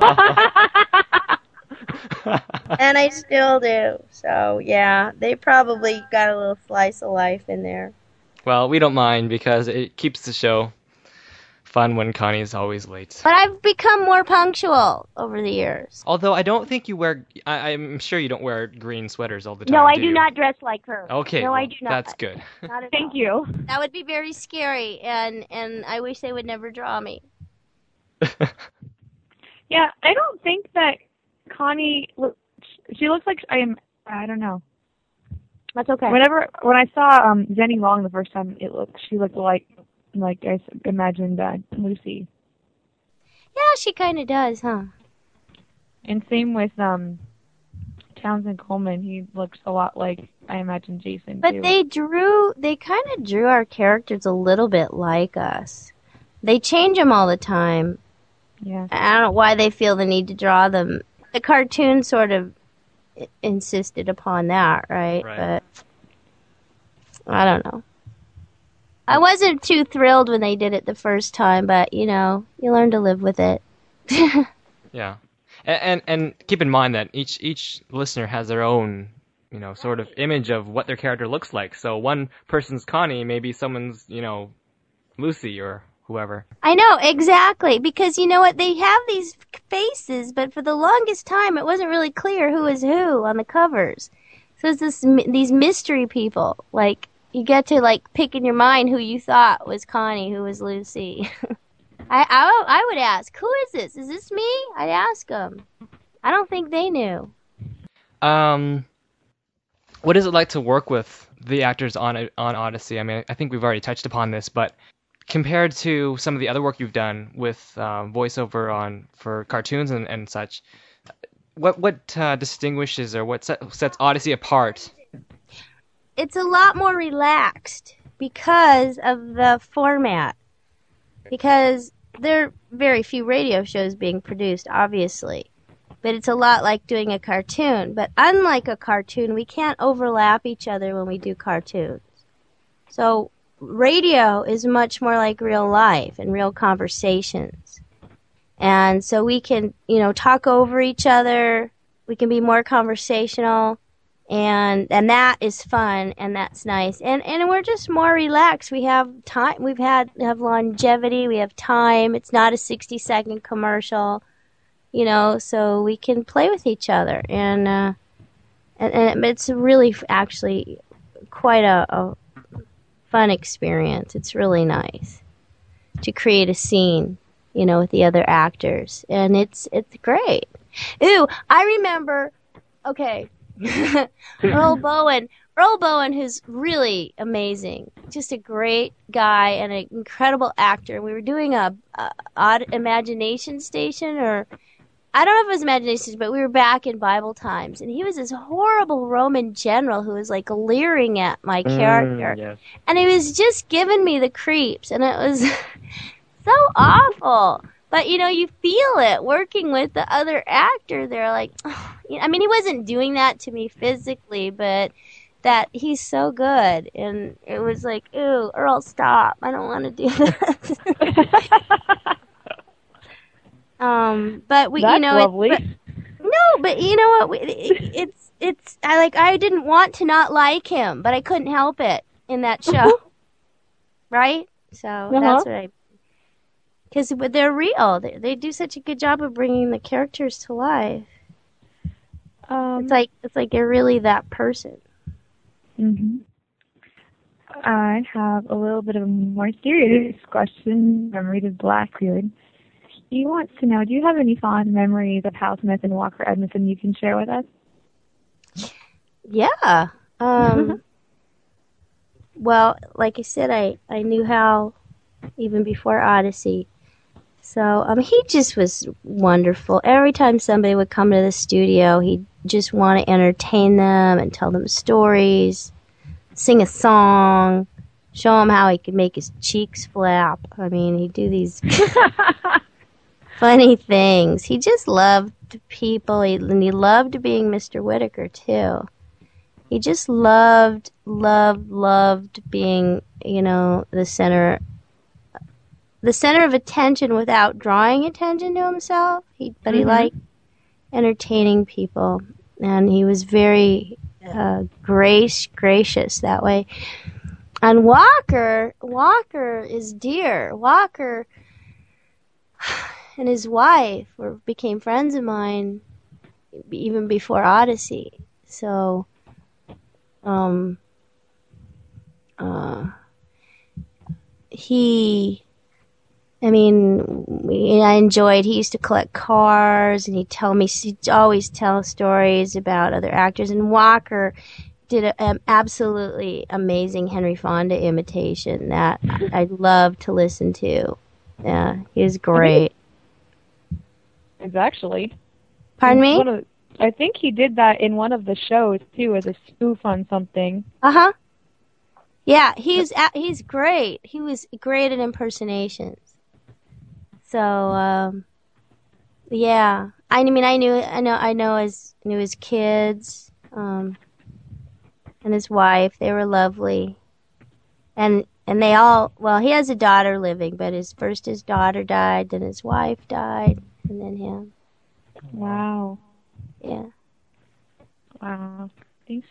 [SPEAKER 1] And I still do. So, yeah, they probably got a little slice of life in there.
[SPEAKER 3] Well, we don't mind because it keeps the show fun when Connie's always late.
[SPEAKER 1] But I've become more punctual over the years.
[SPEAKER 3] Although I don't think you wear, I, I'm sure you don't wear green sweaters all the time.
[SPEAKER 1] No, I
[SPEAKER 3] do
[SPEAKER 1] do
[SPEAKER 3] you?
[SPEAKER 1] not dress like her.
[SPEAKER 3] Okay,
[SPEAKER 1] no,
[SPEAKER 3] well,
[SPEAKER 1] I do not.
[SPEAKER 3] that's good.
[SPEAKER 1] Not at
[SPEAKER 4] Thank
[SPEAKER 1] all.
[SPEAKER 4] you.
[SPEAKER 1] That would be very scary, and, and I wish they would never draw me.
[SPEAKER 4] Yeah, I don't think that Connie. Look, she looks like I am. I don't know.
[SPEAKER 1] That's okay.
[SPEAKER 4] Whenever when I saw um Jenny Long the first time, it looked she looked like like I imagined uh, Lucy.
[SPEAKER 1] Yeah, she kind of does, huh?
[SPEAKER 4] And same with um Townsend Coleman. He looks a lot like I imagine Jason.
[SPEAKER 1] But
[SPEAKER 4] too.
[SPEAKER 1] they drew, they kind of drew our characters a little bit like us. They change them all the time.
[SPEAKER 4] Yeah.
[SPEAKER 1] I don't know why they feel the need to draw them. The cartoon sort of i- insisted upon that, right?
[SPEAKER 3] Right.
[SPEAKER 1] But I don't know. I wasn't too thrilled when they did it the first time, but, you know, you learn to live with it.
[SPEAKER 3] Yeah, and, and and keep in mind that each each listener has their own, you know, sort of image of what their character looks like. So one person's Connie, maybe someone's, you know, Lucy or whoever.
[SPEAKER 1] I know, exactly, because you know what, they have these faces, but for the longest time it wasn't really clear who was who on the covers. So it's this, these mystery people, like, you get to, like, pick in your mind who you thought was Connie, who was Lucy. I, I, I would ask, who is this? Is this me? I'd ask them. I don't think they knew.
[SPEAKER 3] Um, what is it like to work with the actors on on Odyssey? I mean, I think we've already touched upon this, but compared to some of the other work you've done with uh, voiceover on for cartoons and, and such, what what uh, distinguishes or what set, sets Odyssey apart?
[SPEAKER 1] It's a lot more relaxed because of the format. Because there are very few radio shows being produced, obviously. But it's a lot like doing a cartoon. But unlike a cartoon, we can't overlap each other when we do cartoons. So radio is much more like real life and real conversations. And so we can, you know, talk over each other. We can be more conversational. And and that is fun, and that's nice. And and we're just more relaxed. We have time. We've had have longevity. We have time. It's not a sixty second commercial, you know. So we can play with each other, and uh, and, and it's really actually quite a, a fun experience. It's really nice to create a scene, you know, with the other actors, and it's it's great. Ooh, I remember. Okay, Earl Bowen. Earl Bowen, who's really amazing, just a great guy and an incredible actor. We were doing a, a odd imagination station, or I don't know if it was imagination station, but we were back in Bible times, and he was this horrible Roman general who was like leering at my character,
[SPEAKER 3] Mm, yes.
[SPEAKER 1] and he was just giving me the creeps, and it was so awful. But, you know, you feel it working with the other actor. They're like, oh, I mean, he wasn't doing that to me physically, but that he's so good. And it was like, ooh, Earl, stop. I don't want to do that. um, but we,
[SPEAKER 4] That's
[SPEAKER 1] you know,
[SPEAKER 4] lovely.
[SPEAKER 1] It, but, no, but you know what? We, it, it's, it's, I like, I didn't want to not like him, but I couldn't help it in that show. Right? So
[SPEAKER 4] Uh-huh.
[SPEAKER 1] that's what I, because they're real. They, they do such a good job of bringing the characters to life.
[SPEAKER 4] Um,
[SPEAKER 1] It's like it's like they're really that person.
[SPEAKER 4] hmm I have a little bit of a more serious question from Rita Blackbeard. He wants to know, do you have any fond memories of Hal Smith and Walker Edmondson you can share with us?
[SPEAKER 1] Yeah. Um, well, like I said, I, I knew Hal even before Odyssey. So um, he just was wonderful. Every time somebody would come to the studio, he'd just want to entertain them and tell them stories, sing a song, show them how he could make his cheeks flap. I mean, he'd do these funny things. He just loved people, he, and he loved being Mister Whittaker, too. He just loved, loved, loved being, you know, the center the center of attention without drawing attention to himself. He, but he
[SPEAKER 4] Mhm.
[SPEAKER 1] liked entertaining people, and he was very uh, grace gracious that way. And Walker, Walker is dear. Walker and his wife were became friends of mine even before Odyssey. So, um, uh, he. I mean, we, I enjoyed, he used to collect cars, and he'd tell me, he'd always tell stories about other actors, and Walker did an absolutely amazing Henry Fonda imitation that I loved to listen to. Yeah, he was great.
[SPEAKER 4] It's actually.
[SPEAKER 1] Pardon me?
[SPEAKER 4] One of, I think he did that in one of the shows, too, as a spoof on something.
[SPEAKER 1] Uh-huh. Yeah, he's, he's great. He was great at impersonations. So, um, yeah, I mean, I knew, I know, I know his, knew his kids, um, and his wife. They were lovely, and and they all. Well, he has a daughter living, but his first his daughter died, then his wife died, and then him.
[SPEAKER 4] Wow.
[SPEAKER 1] Yeah.
[SPEAKER 4] Wow. Thanks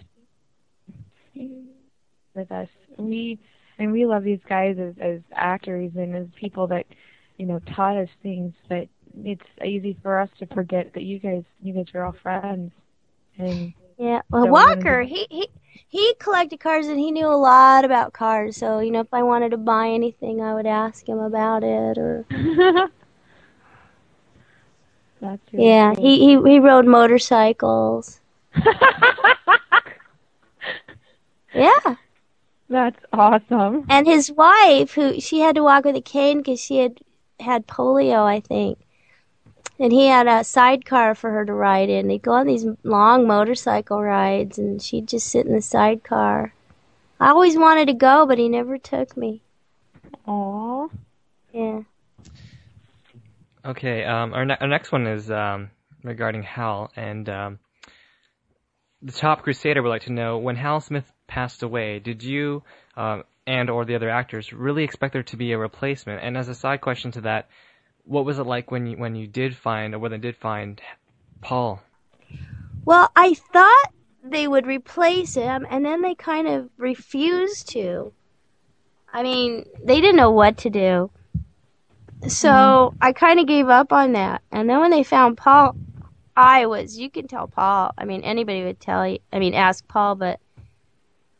[SPEAKER 4] with us. We and we love these guys as as actors and as people that, you know, taught us things, but it's easy for us to forget that you guys you guys are all friends. And
[SPEAKER 1] yeah. Well,
[SPEAKER 4] so
[SPEAKER 1] Walker, he, he he collected cars, and he knew a lot about cars. So, you know, if I wanted to buy anything, I would ask him about it. Or
[SPEAKER 4] that's really
[SPEAKER 1] yeah,
[SPEAKER 4] cool.
[SPEAKER 1] he, he he rode motorcycles. Yeah.
[SPEAKER 4] That's awesome.
[SPEAKER 1] And his wife, who she had to walk with a cane because she had had polio, I think. And he had a sidecar for her to ride in. They'd go on these long motorcycle rides, and she'd just sit in the sidecar. I always wanted to go, but he never took me.
[SPEAKER 4] Aw.
[SPEAKER 1] Yeah.
[SPEAKER 3] Okay, um, our, ne- our next one is um, regarding Hal, and um, the Top Crusader would like to know, when Hal Smith passed away, did you um, and or the other actors really expect there to be a replacement? And as a side question to that, what was it like when you when you did find, or when they did find Paul?
[SPEAKER 1] Well, I thought they would replace him, and then they kind of refused to. I mean, they didn't know what to do. So mm-hmm. I kind of gave up on that. And then when they found Paul, I was, you can tell Paul, I mean, anybody would tell you, I mean, ask Paul, but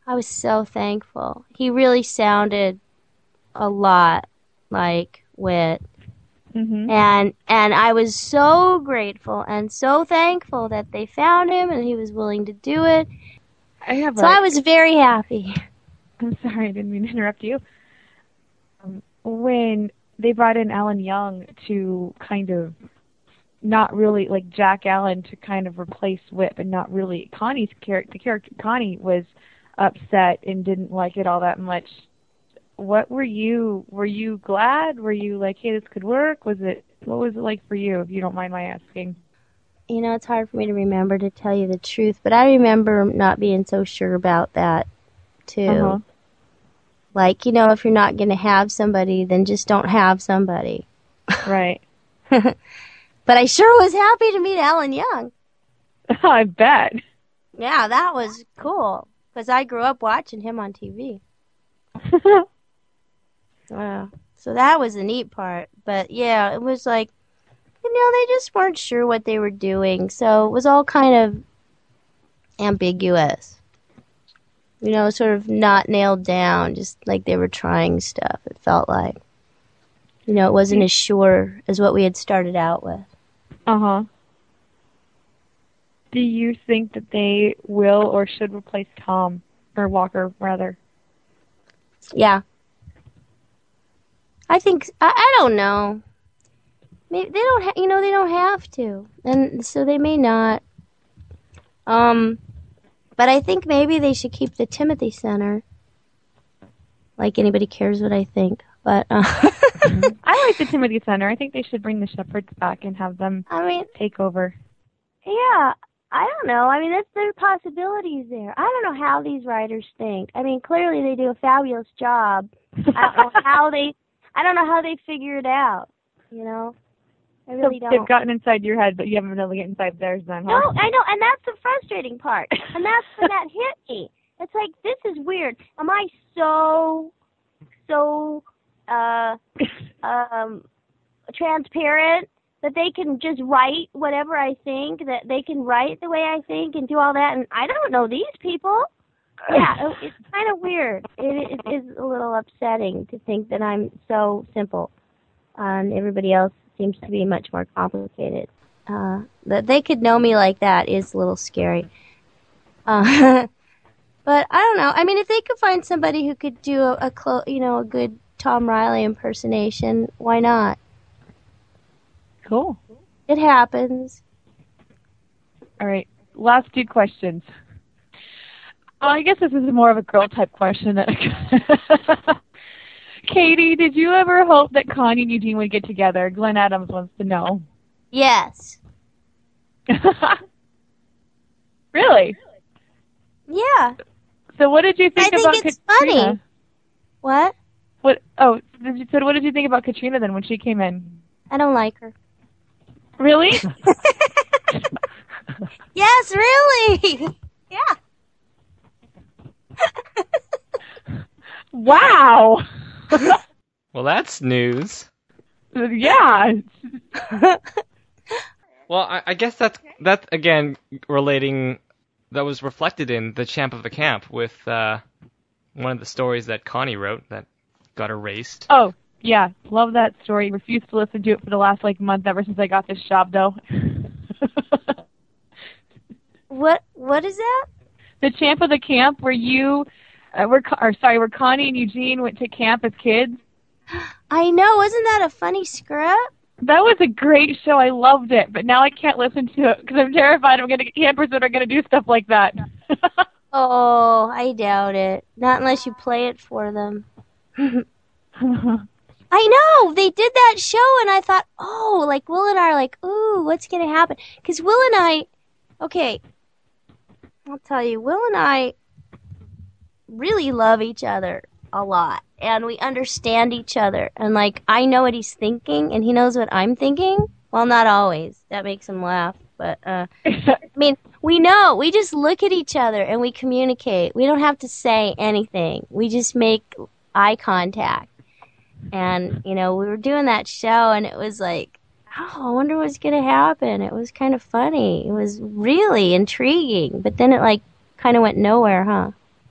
[SPEAKER 1] I was so thankful. He really sounded a lot like Whit.
[SPEAKER 4] Mhm.
[SPEAKER 1] And and I was so grateful and so thankful that they found him and he was willing to do it.
[SPEAKER 4] I have
[SPEAKER 1] So
[SPEAKER 4] a,
[SPEAKER 1] I was very happy.
[SPEAKER 4] I'm sorry, I didn't mean to interrupt you. Um, when they brought in Alan Young to kind of not really, like Jack Allen to kind of replace Whip and not really, Connie's character, the character, Connie was upset and didn't like it all that much. What were you, were you glad? Were you like, hey, this could work? Was it, what was it like for you, if you don't mind my asking?
[SPEAKER 1] You know, it's hard for me to remember, to tell you the truth, but I remember not being so sure about that, too.
[SPEAKER 4] Uh-huh.
[SPEAKER 1] Like, you know, if you're not going to have somebody, then just don't have somebody.
[SPEAKER 4] Right.
[SPEAKER 1] But I sure was happy to meet Alan Young.
[SPEAKER 4] I bet.
[SPEAKER 1] Yeah, that was cool, because I grew up watching him on T V. Uh, so that was the neat part. But yeah, it was like, you know, they just weren't sure what they were doing. So it was all kind of ambiguous. You know, sort of not nailed down, just like they were trying stuff, it felt like. You know, it wasn't as sure as what we had started out with.
[SPEAKER 4] Uh-huh. Do you think that they will or should replace Tom, or Walker, rather?
[SPEAKER 1] Yeah. I think, I, I don't know. Maybe they don't, ha- you know, they don't have to. And so they may not. Um, but I think maybe they should keep the Timothy Center. Like anybody cares what I think. But, uh,
[SPEAKER 4] I like the Timothy Center. I think they should bring the Shepherds back and have them
[SPEAKER 1] I mean,
[SPEAKER 4] take over.
[SPEAKER 1] yeah, I don't know. I mean, that's, there are possibilities there. I don't know how these writers think. I mean, clearly they do a fabulous job. I don't know how they, I don't know how they figure it out, you know? I really
[SPEAKER 4] So
[SPEAKER 1] don't.
[SPEAKER 4] they've gotten inside your head, but you haven't been able to get inside theirs then, huh?
[SPEAKER 1] No, I know, and that's the frustrating part. And that's when that hit me. It's like, this is weird. Am I so, so, uh, um, transparent that they can just write whatever I think, that they can write the way I think and do all that, and I don't know these people. Yeah, it- it's kind of weird. It, it is a little upsetting to think that I'm so simple, and everybody else seems to be much more complicated. Uh, that they could know me like that is a little scary. Uh, but I don't know. I mean, if they could find somebody who could do a, a clo- you know, a good Tom Riley impersonation, why not?
[SPEAKER 4] Cool.
[SPEAKER 1] It happens.
[SPEAKER 4] All right. Last two questions. Uh, I guess this is more of a girl type question. Katie, did you ever hope that Connie and Eugene would get together? Glenn Adams wants to know.
[SPEAKER 1] Yes.
[SPEAKER 4] Really?
[SPEAKER 1] Yeah.
[SPEAKER 4] So what did you think
[SPEAKER 1] I think
[SPEAKER 4] about
[SPEAKER 1] it's
[SPEAKER 4] Katrina?
[SPEAKER 1] funny. What?
[SPEAKER 4] What? Oh, did you, so what did you think about Katrina then when she came in?
[SPEAKER 1] I don't like her.
[SPEAKER 4] Really?
[SPEAKER 1] Yes, really. Yeah.
[SPEAKER 4] Wow.
[SPEAKER 3] Well, that's news.
[SPEAKER 4] Yeah.
[SPEAKER 3] Well, I, I guess that's that again relating. That was reflected in The Champ of the Camp with uh, one of the stories that Connie wrote that got erased.
[SPEAKER 4] Oh, yeah. Love that story. Refused to listen to it for the last like month ever since I got this job, though.
[SPEAKER 1] What? What is that?
[SPEAKER 4] The Champ of the Camp, where you, uh, were, or sorry, where Connie and Eugene went to camp as kids.
[SPEAKER 1] I know. Wasn't that a funny script?
[SPEAKER 4] That was a great show. I loved it, but now I can't listen to it because I'm terrified I'm going to get campers that are going to do stuff like that.
[SPEAKER 1] Oh, I doubt it. Not unless you play it for them. I know! They did that show and I thought, oh, like Will and I are like, ooh, what's going to happen? Because Will and I, okay, I'll tell you, Will and I really love each other a lot. And we understand each other. And, like, I know what he's thinking and he knows what I'm thinking. Well, not always. That makes him laugh. But, uh, I mean, we know. We just look at each other and we communicate. We don't have to say anything. We just make eye contact. And, you know, we were doing that show and it was like, oh, I wonder what's going to happen. It was kind of funny. It was really intriguing. But then it, like, kind of went nowhere, huh?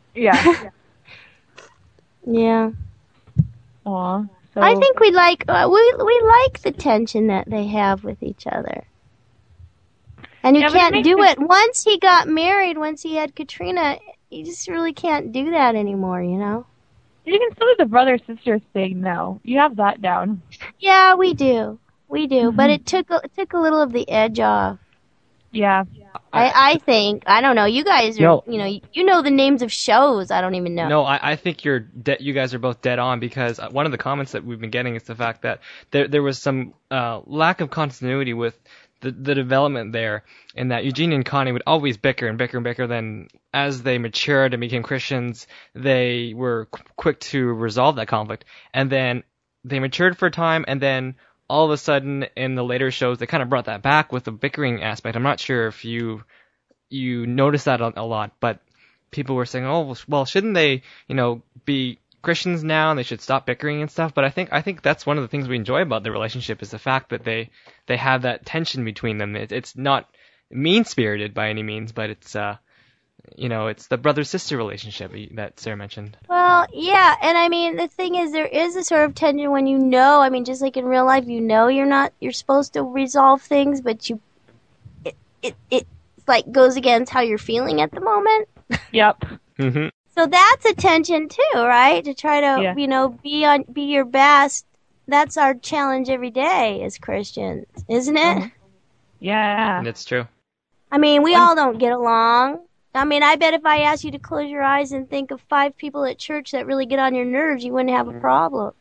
[SPEAKER 4] Yeah.
[SPEAKER 1] Yeah.
[SPEAKER 4] Aw. So,
[SPEAKER 1] I think we like uh, we we like the tension that they have with each other. And you
[SPEAKER 4] Yeah, but it
[SPEAKER 1] can't
[SPEAKER 4] makes
[SPEAKER 1] do
[SPEAKER 4] it-
[SPEAKER 1] it. Once he got married, once he had Katrina, you just really can't do that anymore, you know?
[SPEAKER 4] you can still do the brother-sister thing, though. You have that down.
[SPEAKER 1] Yeah, we do. We do.
[SPEAKER 4] Mm-hmm.
[SPEAKER 1] But it took a, it took a little of the edge off.
[SPEAKER 4] Yeah.
[SPEAKER 1] I, I think. I don't know. You guys are,
[SPEAKER 3] No.
[SPEAKER 1] you know, you know the names of shows. I don't even know.
[SPEAKER 3] No, I, I think you're de- you guys are both dead on, because one of the comments that we've been getting is the fact that there there was some uh, lack of continuity with the the development there, in that Eugene and Connie would always bicker and bicker and bicker. Then as they matured and became Christians, they were qu- quick to resolve that conflict, and then they matured for a time, and then all of a sudden in the later shows they kind of brought that back with the bickering aspect. I'm not sure if you you noticed that a, a lot, but people were saying, oh, well, shouldn't they, you know, be Christians now and they should stop bickering and stuff? But I think I think that's one of the things we enjoy about the relationship, is the fact that they they have that tension between them. It, it's not mean-spirited by any means, but it's uh you know, it's the brother-sister relationship that Sarah mentioned.
[SPEAKER 1] Well, yeah, and I mean the thing is, there is a sort of tension when you know. I mean, just like in real life, you know you're not you're supposed to resolve things, but you it it it like goes against how you're feeling at the moment.
[SPEAKER 4] Yep.
[SPEAKER 3] Mm-hmm.
[SPEAKER 1] So that's a tension too, right? To try to
[SPEAKER 4] Yeah.
[SPEAKER 1] you know be on be your best. That's our challenge every day as Christians, isn't it?
[SPEAKER 4] Uh-huh. Yeah.
[SPEAKER 3] And it's true.
[SPEAKER 1] I mean, we all don't get along. I mean, I bet if I asked you to close your eyes and think of five people at church that really get on your nerves, you wouldn't have a problem.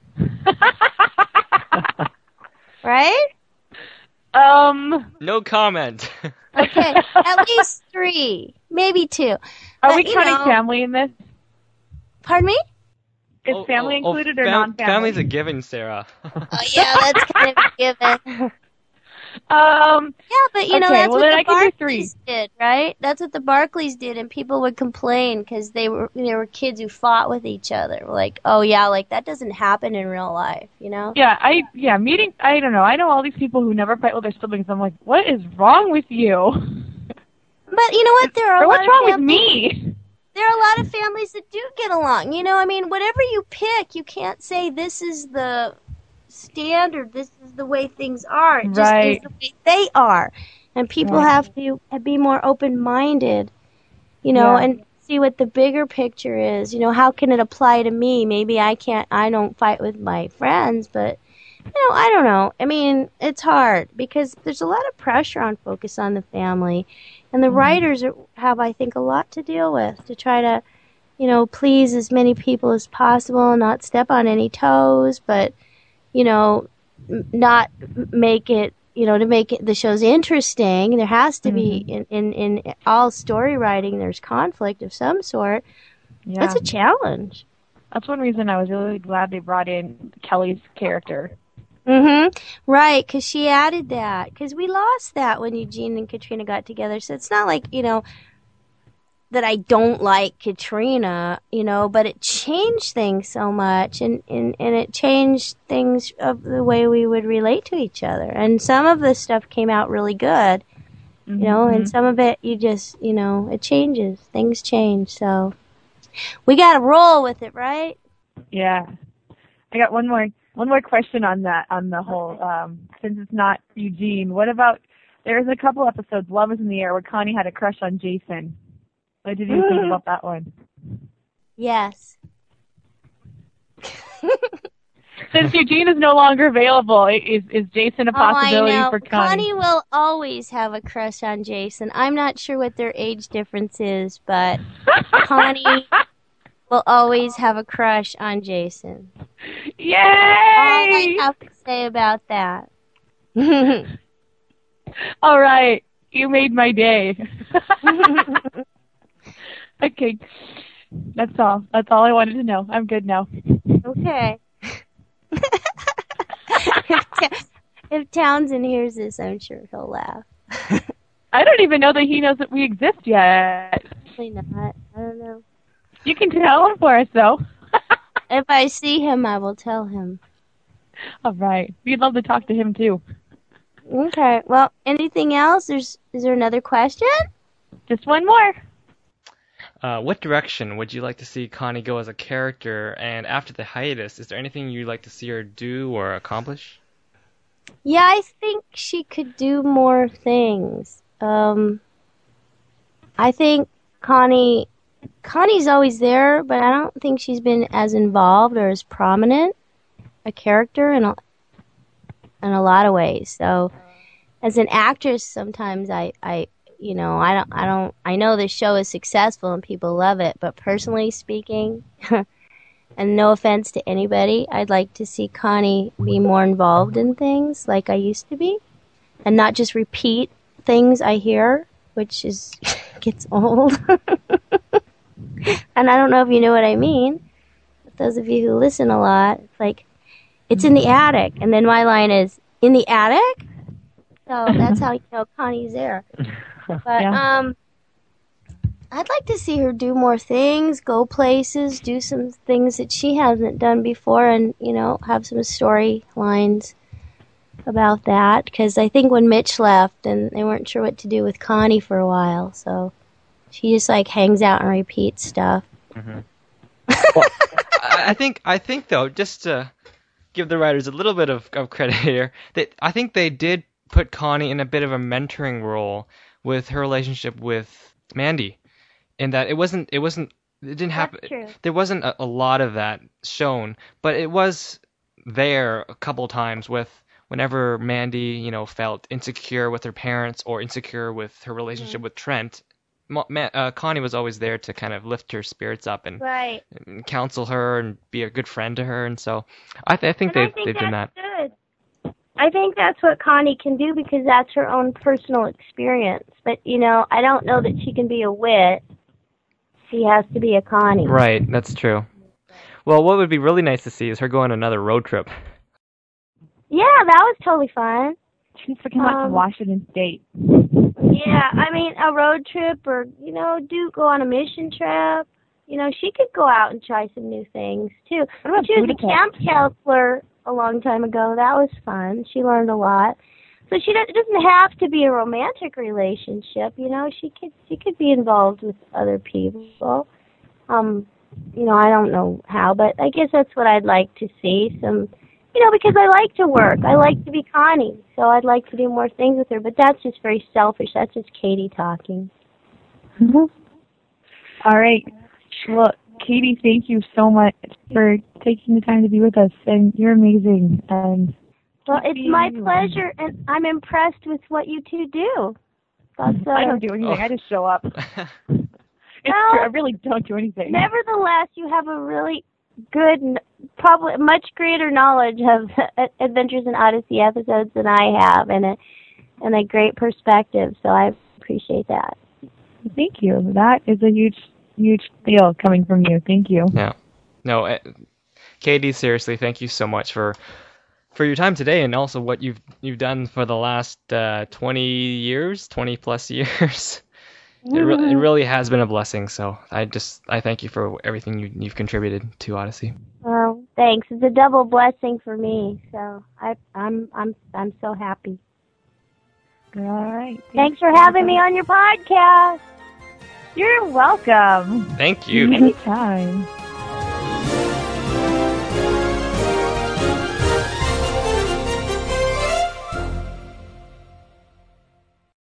[SPEAKER 1] Right?
[SPEAKER 4] um.
[SPEAKER 3] No comment.
[SPEAKER 1] Okay, at least three, maybe two.
[SPEAKER 4] Are
[SPEAKER 1] But,
[SPEAKER 4] we
[SPEAKER 1] you
[SPEAKER 4] counting
[SPEAKER 1] know-
[SPEAKER 4] family in this?
[SPEAKER 1] Pardon me?
[SPEAKER 4] Is
[SPEAKER 3] Oh,
[SPEAKER 4] family
[SPEAKER 3] oh, oh,
[SPEAKER 4] included or
[SPEAKER 3] fam-
[SPEAKER 4] non-family?
[SPEAKER 3] Family's a given, Sarah.
[SPEAKER 1] Oh, yeah, that's kind of a given.
[SPEAKER 4] Um.
[SPEAKER 1] Yeah, but you know,
[SPEAKER 4] Okay,
[SPEAKER 1] that's
[SPEAKER 4] well,
[SPEAKER 1] what
[SPEAKER 4] then
[SPEAKER 1] the
[SPEAKER 4] I can do
[SPEAKER 1] Barclays did, right? That's what the Barclays did, and people would complain because they were there were kids who fought with each other. Like, oh yeah, like that doesn't happen in real life, you know?
[SPEAKER 4] Yeah. I. Yeah. Meeting. I don't know. I know all these people who never fight with their siblings. I'm like, what is wrong with you?
[SPEAKER 1] But you know what? There are
[SPEAKER 4] Or
[SPEAKER 1] a
[SPEAKER 4] what's
[SPEAKER 1] lot
[SPEAKER 4] wrong
[SPEAKER 1] of
[SPEAKER 4] with
[SPEAKER 1] families,
[SPEAKER 4] me?
[SPEAKER 1] there are a lot of families that do get along. You know, I mean, whatever you pick, you can't say this is the standard, this is the way things are. It just
[SPEAKER 4] Right.
[SPEAKER 1] is the way they are. And people
[SPEAKER 4] Right.
[SPEAKER 1] have to be more open-minded, you know,
[SPEAKER 4] Yeah.
[SPEAKER 1] and see what the bigger picture is. You know, how can it apply to me? Maybe I can't, I don't fight with my friends, but, you know, I don't know. I mean, it's hard because there's a lot of pressure on Focus on the Family. And the
[SPEAKER 4] Mhm.
[SPEAKER 1] writers are, have, I think, a lot to deal with to try to, you know, please as many people as possible, not step on any toes, but, you know, m- not m- make it, you know, to make it, the shows interesting. There has to be, in, in, in all story writing, there's conflict of some sort.
[SPEAKER 4] Yeah.
[SPEAKER 1] That's a challenge.
[SPEAKER 4] That's one reason I was really glad they brought in Kelly's character.
[SPEAKER 1] Mm-hmm. Right, because she added that. Because we lost that when Eugene and Katrina got together. So it's not like, you know, that I don't like Katrina, you know, but it changed things so much. And, and, and it changed things of the way we would relate to each other. And some of the stuff came out really good, you know, and some of it you just, you know, it changes. Things change. So we got to roll with it, right?
[SPEAKER 4] Yeah. I got one more one more question on that, on the whole, um, since it's not Eugene. What about, there's a couple episodes, Love is in the Air, where Connie had a crush on Jason. What did you think about that one?
[SPEAKER 1] Yes.
[SPEAKER 4] Since Eugene is no longer available, is is Jason a possibility
[SPEAKER 1] oh, I know.
[SPEAKER 4] for Connie?
[SPEAKER 1] Connie will always have a crush on Jason. I'm not sure what their age difference is, but Connie will always have a crush on Jason.
[SPEAKER 4] Yay!
[SPEAKER 1] All I have to say about that.
[SPEAKER 4] All right. You made my day. Okay. That's all. That's all I wanted to know. I'm good now.
[SPEAKER 1] Okay. if, Ta- if Townsend hears this, I'm sure he'll laugh.
[SPEAKER 4] I don't even know that he knows that we exist yet.
[SPEAKER 1] Probably not. I don't know.
[SPEAKER 4] You can tell him for us, though.
[SPEAKER 1] If I see him, I will tell him.
[SPEAKER 4] All right. We'd love to talk to him, too.
[SPEAKER 1] Okay. Well, anything else? There's is there another question?
[SPEAKER 4] Just one more.
[SPEAKER 3] Uh, what direction would you like to see Connie go as a character? And after the hiatus, is there anything you'd like to see her do or accomplish?
[SPEAKER 1] Yeah, I think she could do more things. Um, I think Connie, Connie's always there, but I don't think she's been as involved or as prominent a character in a, in a lot of ways. So, as an actress, sometimes I, I, you know, I don't, I don't, I know the show is successful and people love it, but personally speaking, and no offense to anybody, I'd like to see Connie be more involved in things like I used to be, and not just repeat things I hear, which is gets old. And I don't know if you know what I mean. But those of you who listen a lot, it's like, it's in the attic, and then my line is, in the attic? So that's how you know Connie's there. But yeah. um, I'd like to see her do more things, go places, do some things that she hasn't done before, and, you know, have some storylines about that. Because I think when Mitch left, and they weren't sure what to do with Connie for a while, so she just, like, hangs out and repeats stuff.
[SPEAKER 3] Mm-hmm. Well, I think, I think, though, just to give the writers a little bit of, of credit here, they, I think they did put Connie in a bit of a mentoring role with her relationship with Mandy, in that it wasn't it wasn't it didn't happen. There wasn't a, a lot of that shown, but it was there a couple times with whenever Mandy, you know, felt insecure with her parents or insecure with her relationship mm-hmm. with Trent. Ma- uh, Connie was always there to kind of lift her spirits up and,
[SPEAKER 1] right.
[SPEAKER 3] and counsel her and be a good friend to her, and so I, th- I think
[SPEAKER 1] and
[SPEAKER 3] they've
[SPEAKER 1] I think
[SPEAKER 3] they've done that.
[SPEAKER 1] Good. I think that's what Connie can do because that's her own personal experience. But, you know, I don't know that she can be a wit. She has to be a Connie.
[SPEAKER 3] Right, that's true. Well, what would be really nice to see is her go on another road trip.
[SPEAKER 1] Yeah, that was totally fun.
[SPEAKER 4] She needs to come out to Washington State.
[SPEAKER 1] Yeah, I mean, a road trip or, you know, do go on a mission trip. You know, she could go out and try some new things, too.
[SPEAKER 4] What about
[SPEAKER 1] she was a camp counselor a long time ago. That was fun. She learned a lot. So she doesn't, it doesn't have to be a romantic relationship. You know, she could she could be involved with other people. Um, you know, I don't know how, but I guess that's what I'd like to see. Some, you know, because I like to work. I like to be Connie. So I'd like to do more things with her. But that's just very selfish. That's just Katie talking.
[SPEAKER 4] Mm-hmm. All right. Well, Katie, thank you so much for taking the time to be with us, and you're amazing. And
[SPEAKER 1] well, it's my pleasure, and I'm impressed with what you two do. That's, uh,
[SPEAKER 4] I don't do anything. Oh. I just show up. It's well, true. I really don't do anything.
[SPEAKER 1] Nevertheless, you have a really good, probably much greater knowledge of Adventures in Odyssey episodes than I have, and a and a great perspective. So I appreciate that.
[SPEAKER 4] Thank you. That is a huge. Huge deal coming from you. Thank you.
[SPEAKER 3] Yeah. No, uh, Katie, seriously, thank you so much for for your time today, and also what you've you've done for the last uh, twenty years, twenty plus years. Mm-hmm. It, re- it really has been a blessing. So I just I thank you for everything you, you've contributed to Odyssey.
[SPEAKER 1] Well, thanks. It's a double blessing for me. So I I'm I'm I'm so happy.
[SPEAKER 4] All right.
[SPEAKER 1] Thanks for having me on your podcast.
[SPEAKER 4] You're welcome.
[SPEAKER 3] Thank you.
[SPEAKER 4] Anytime.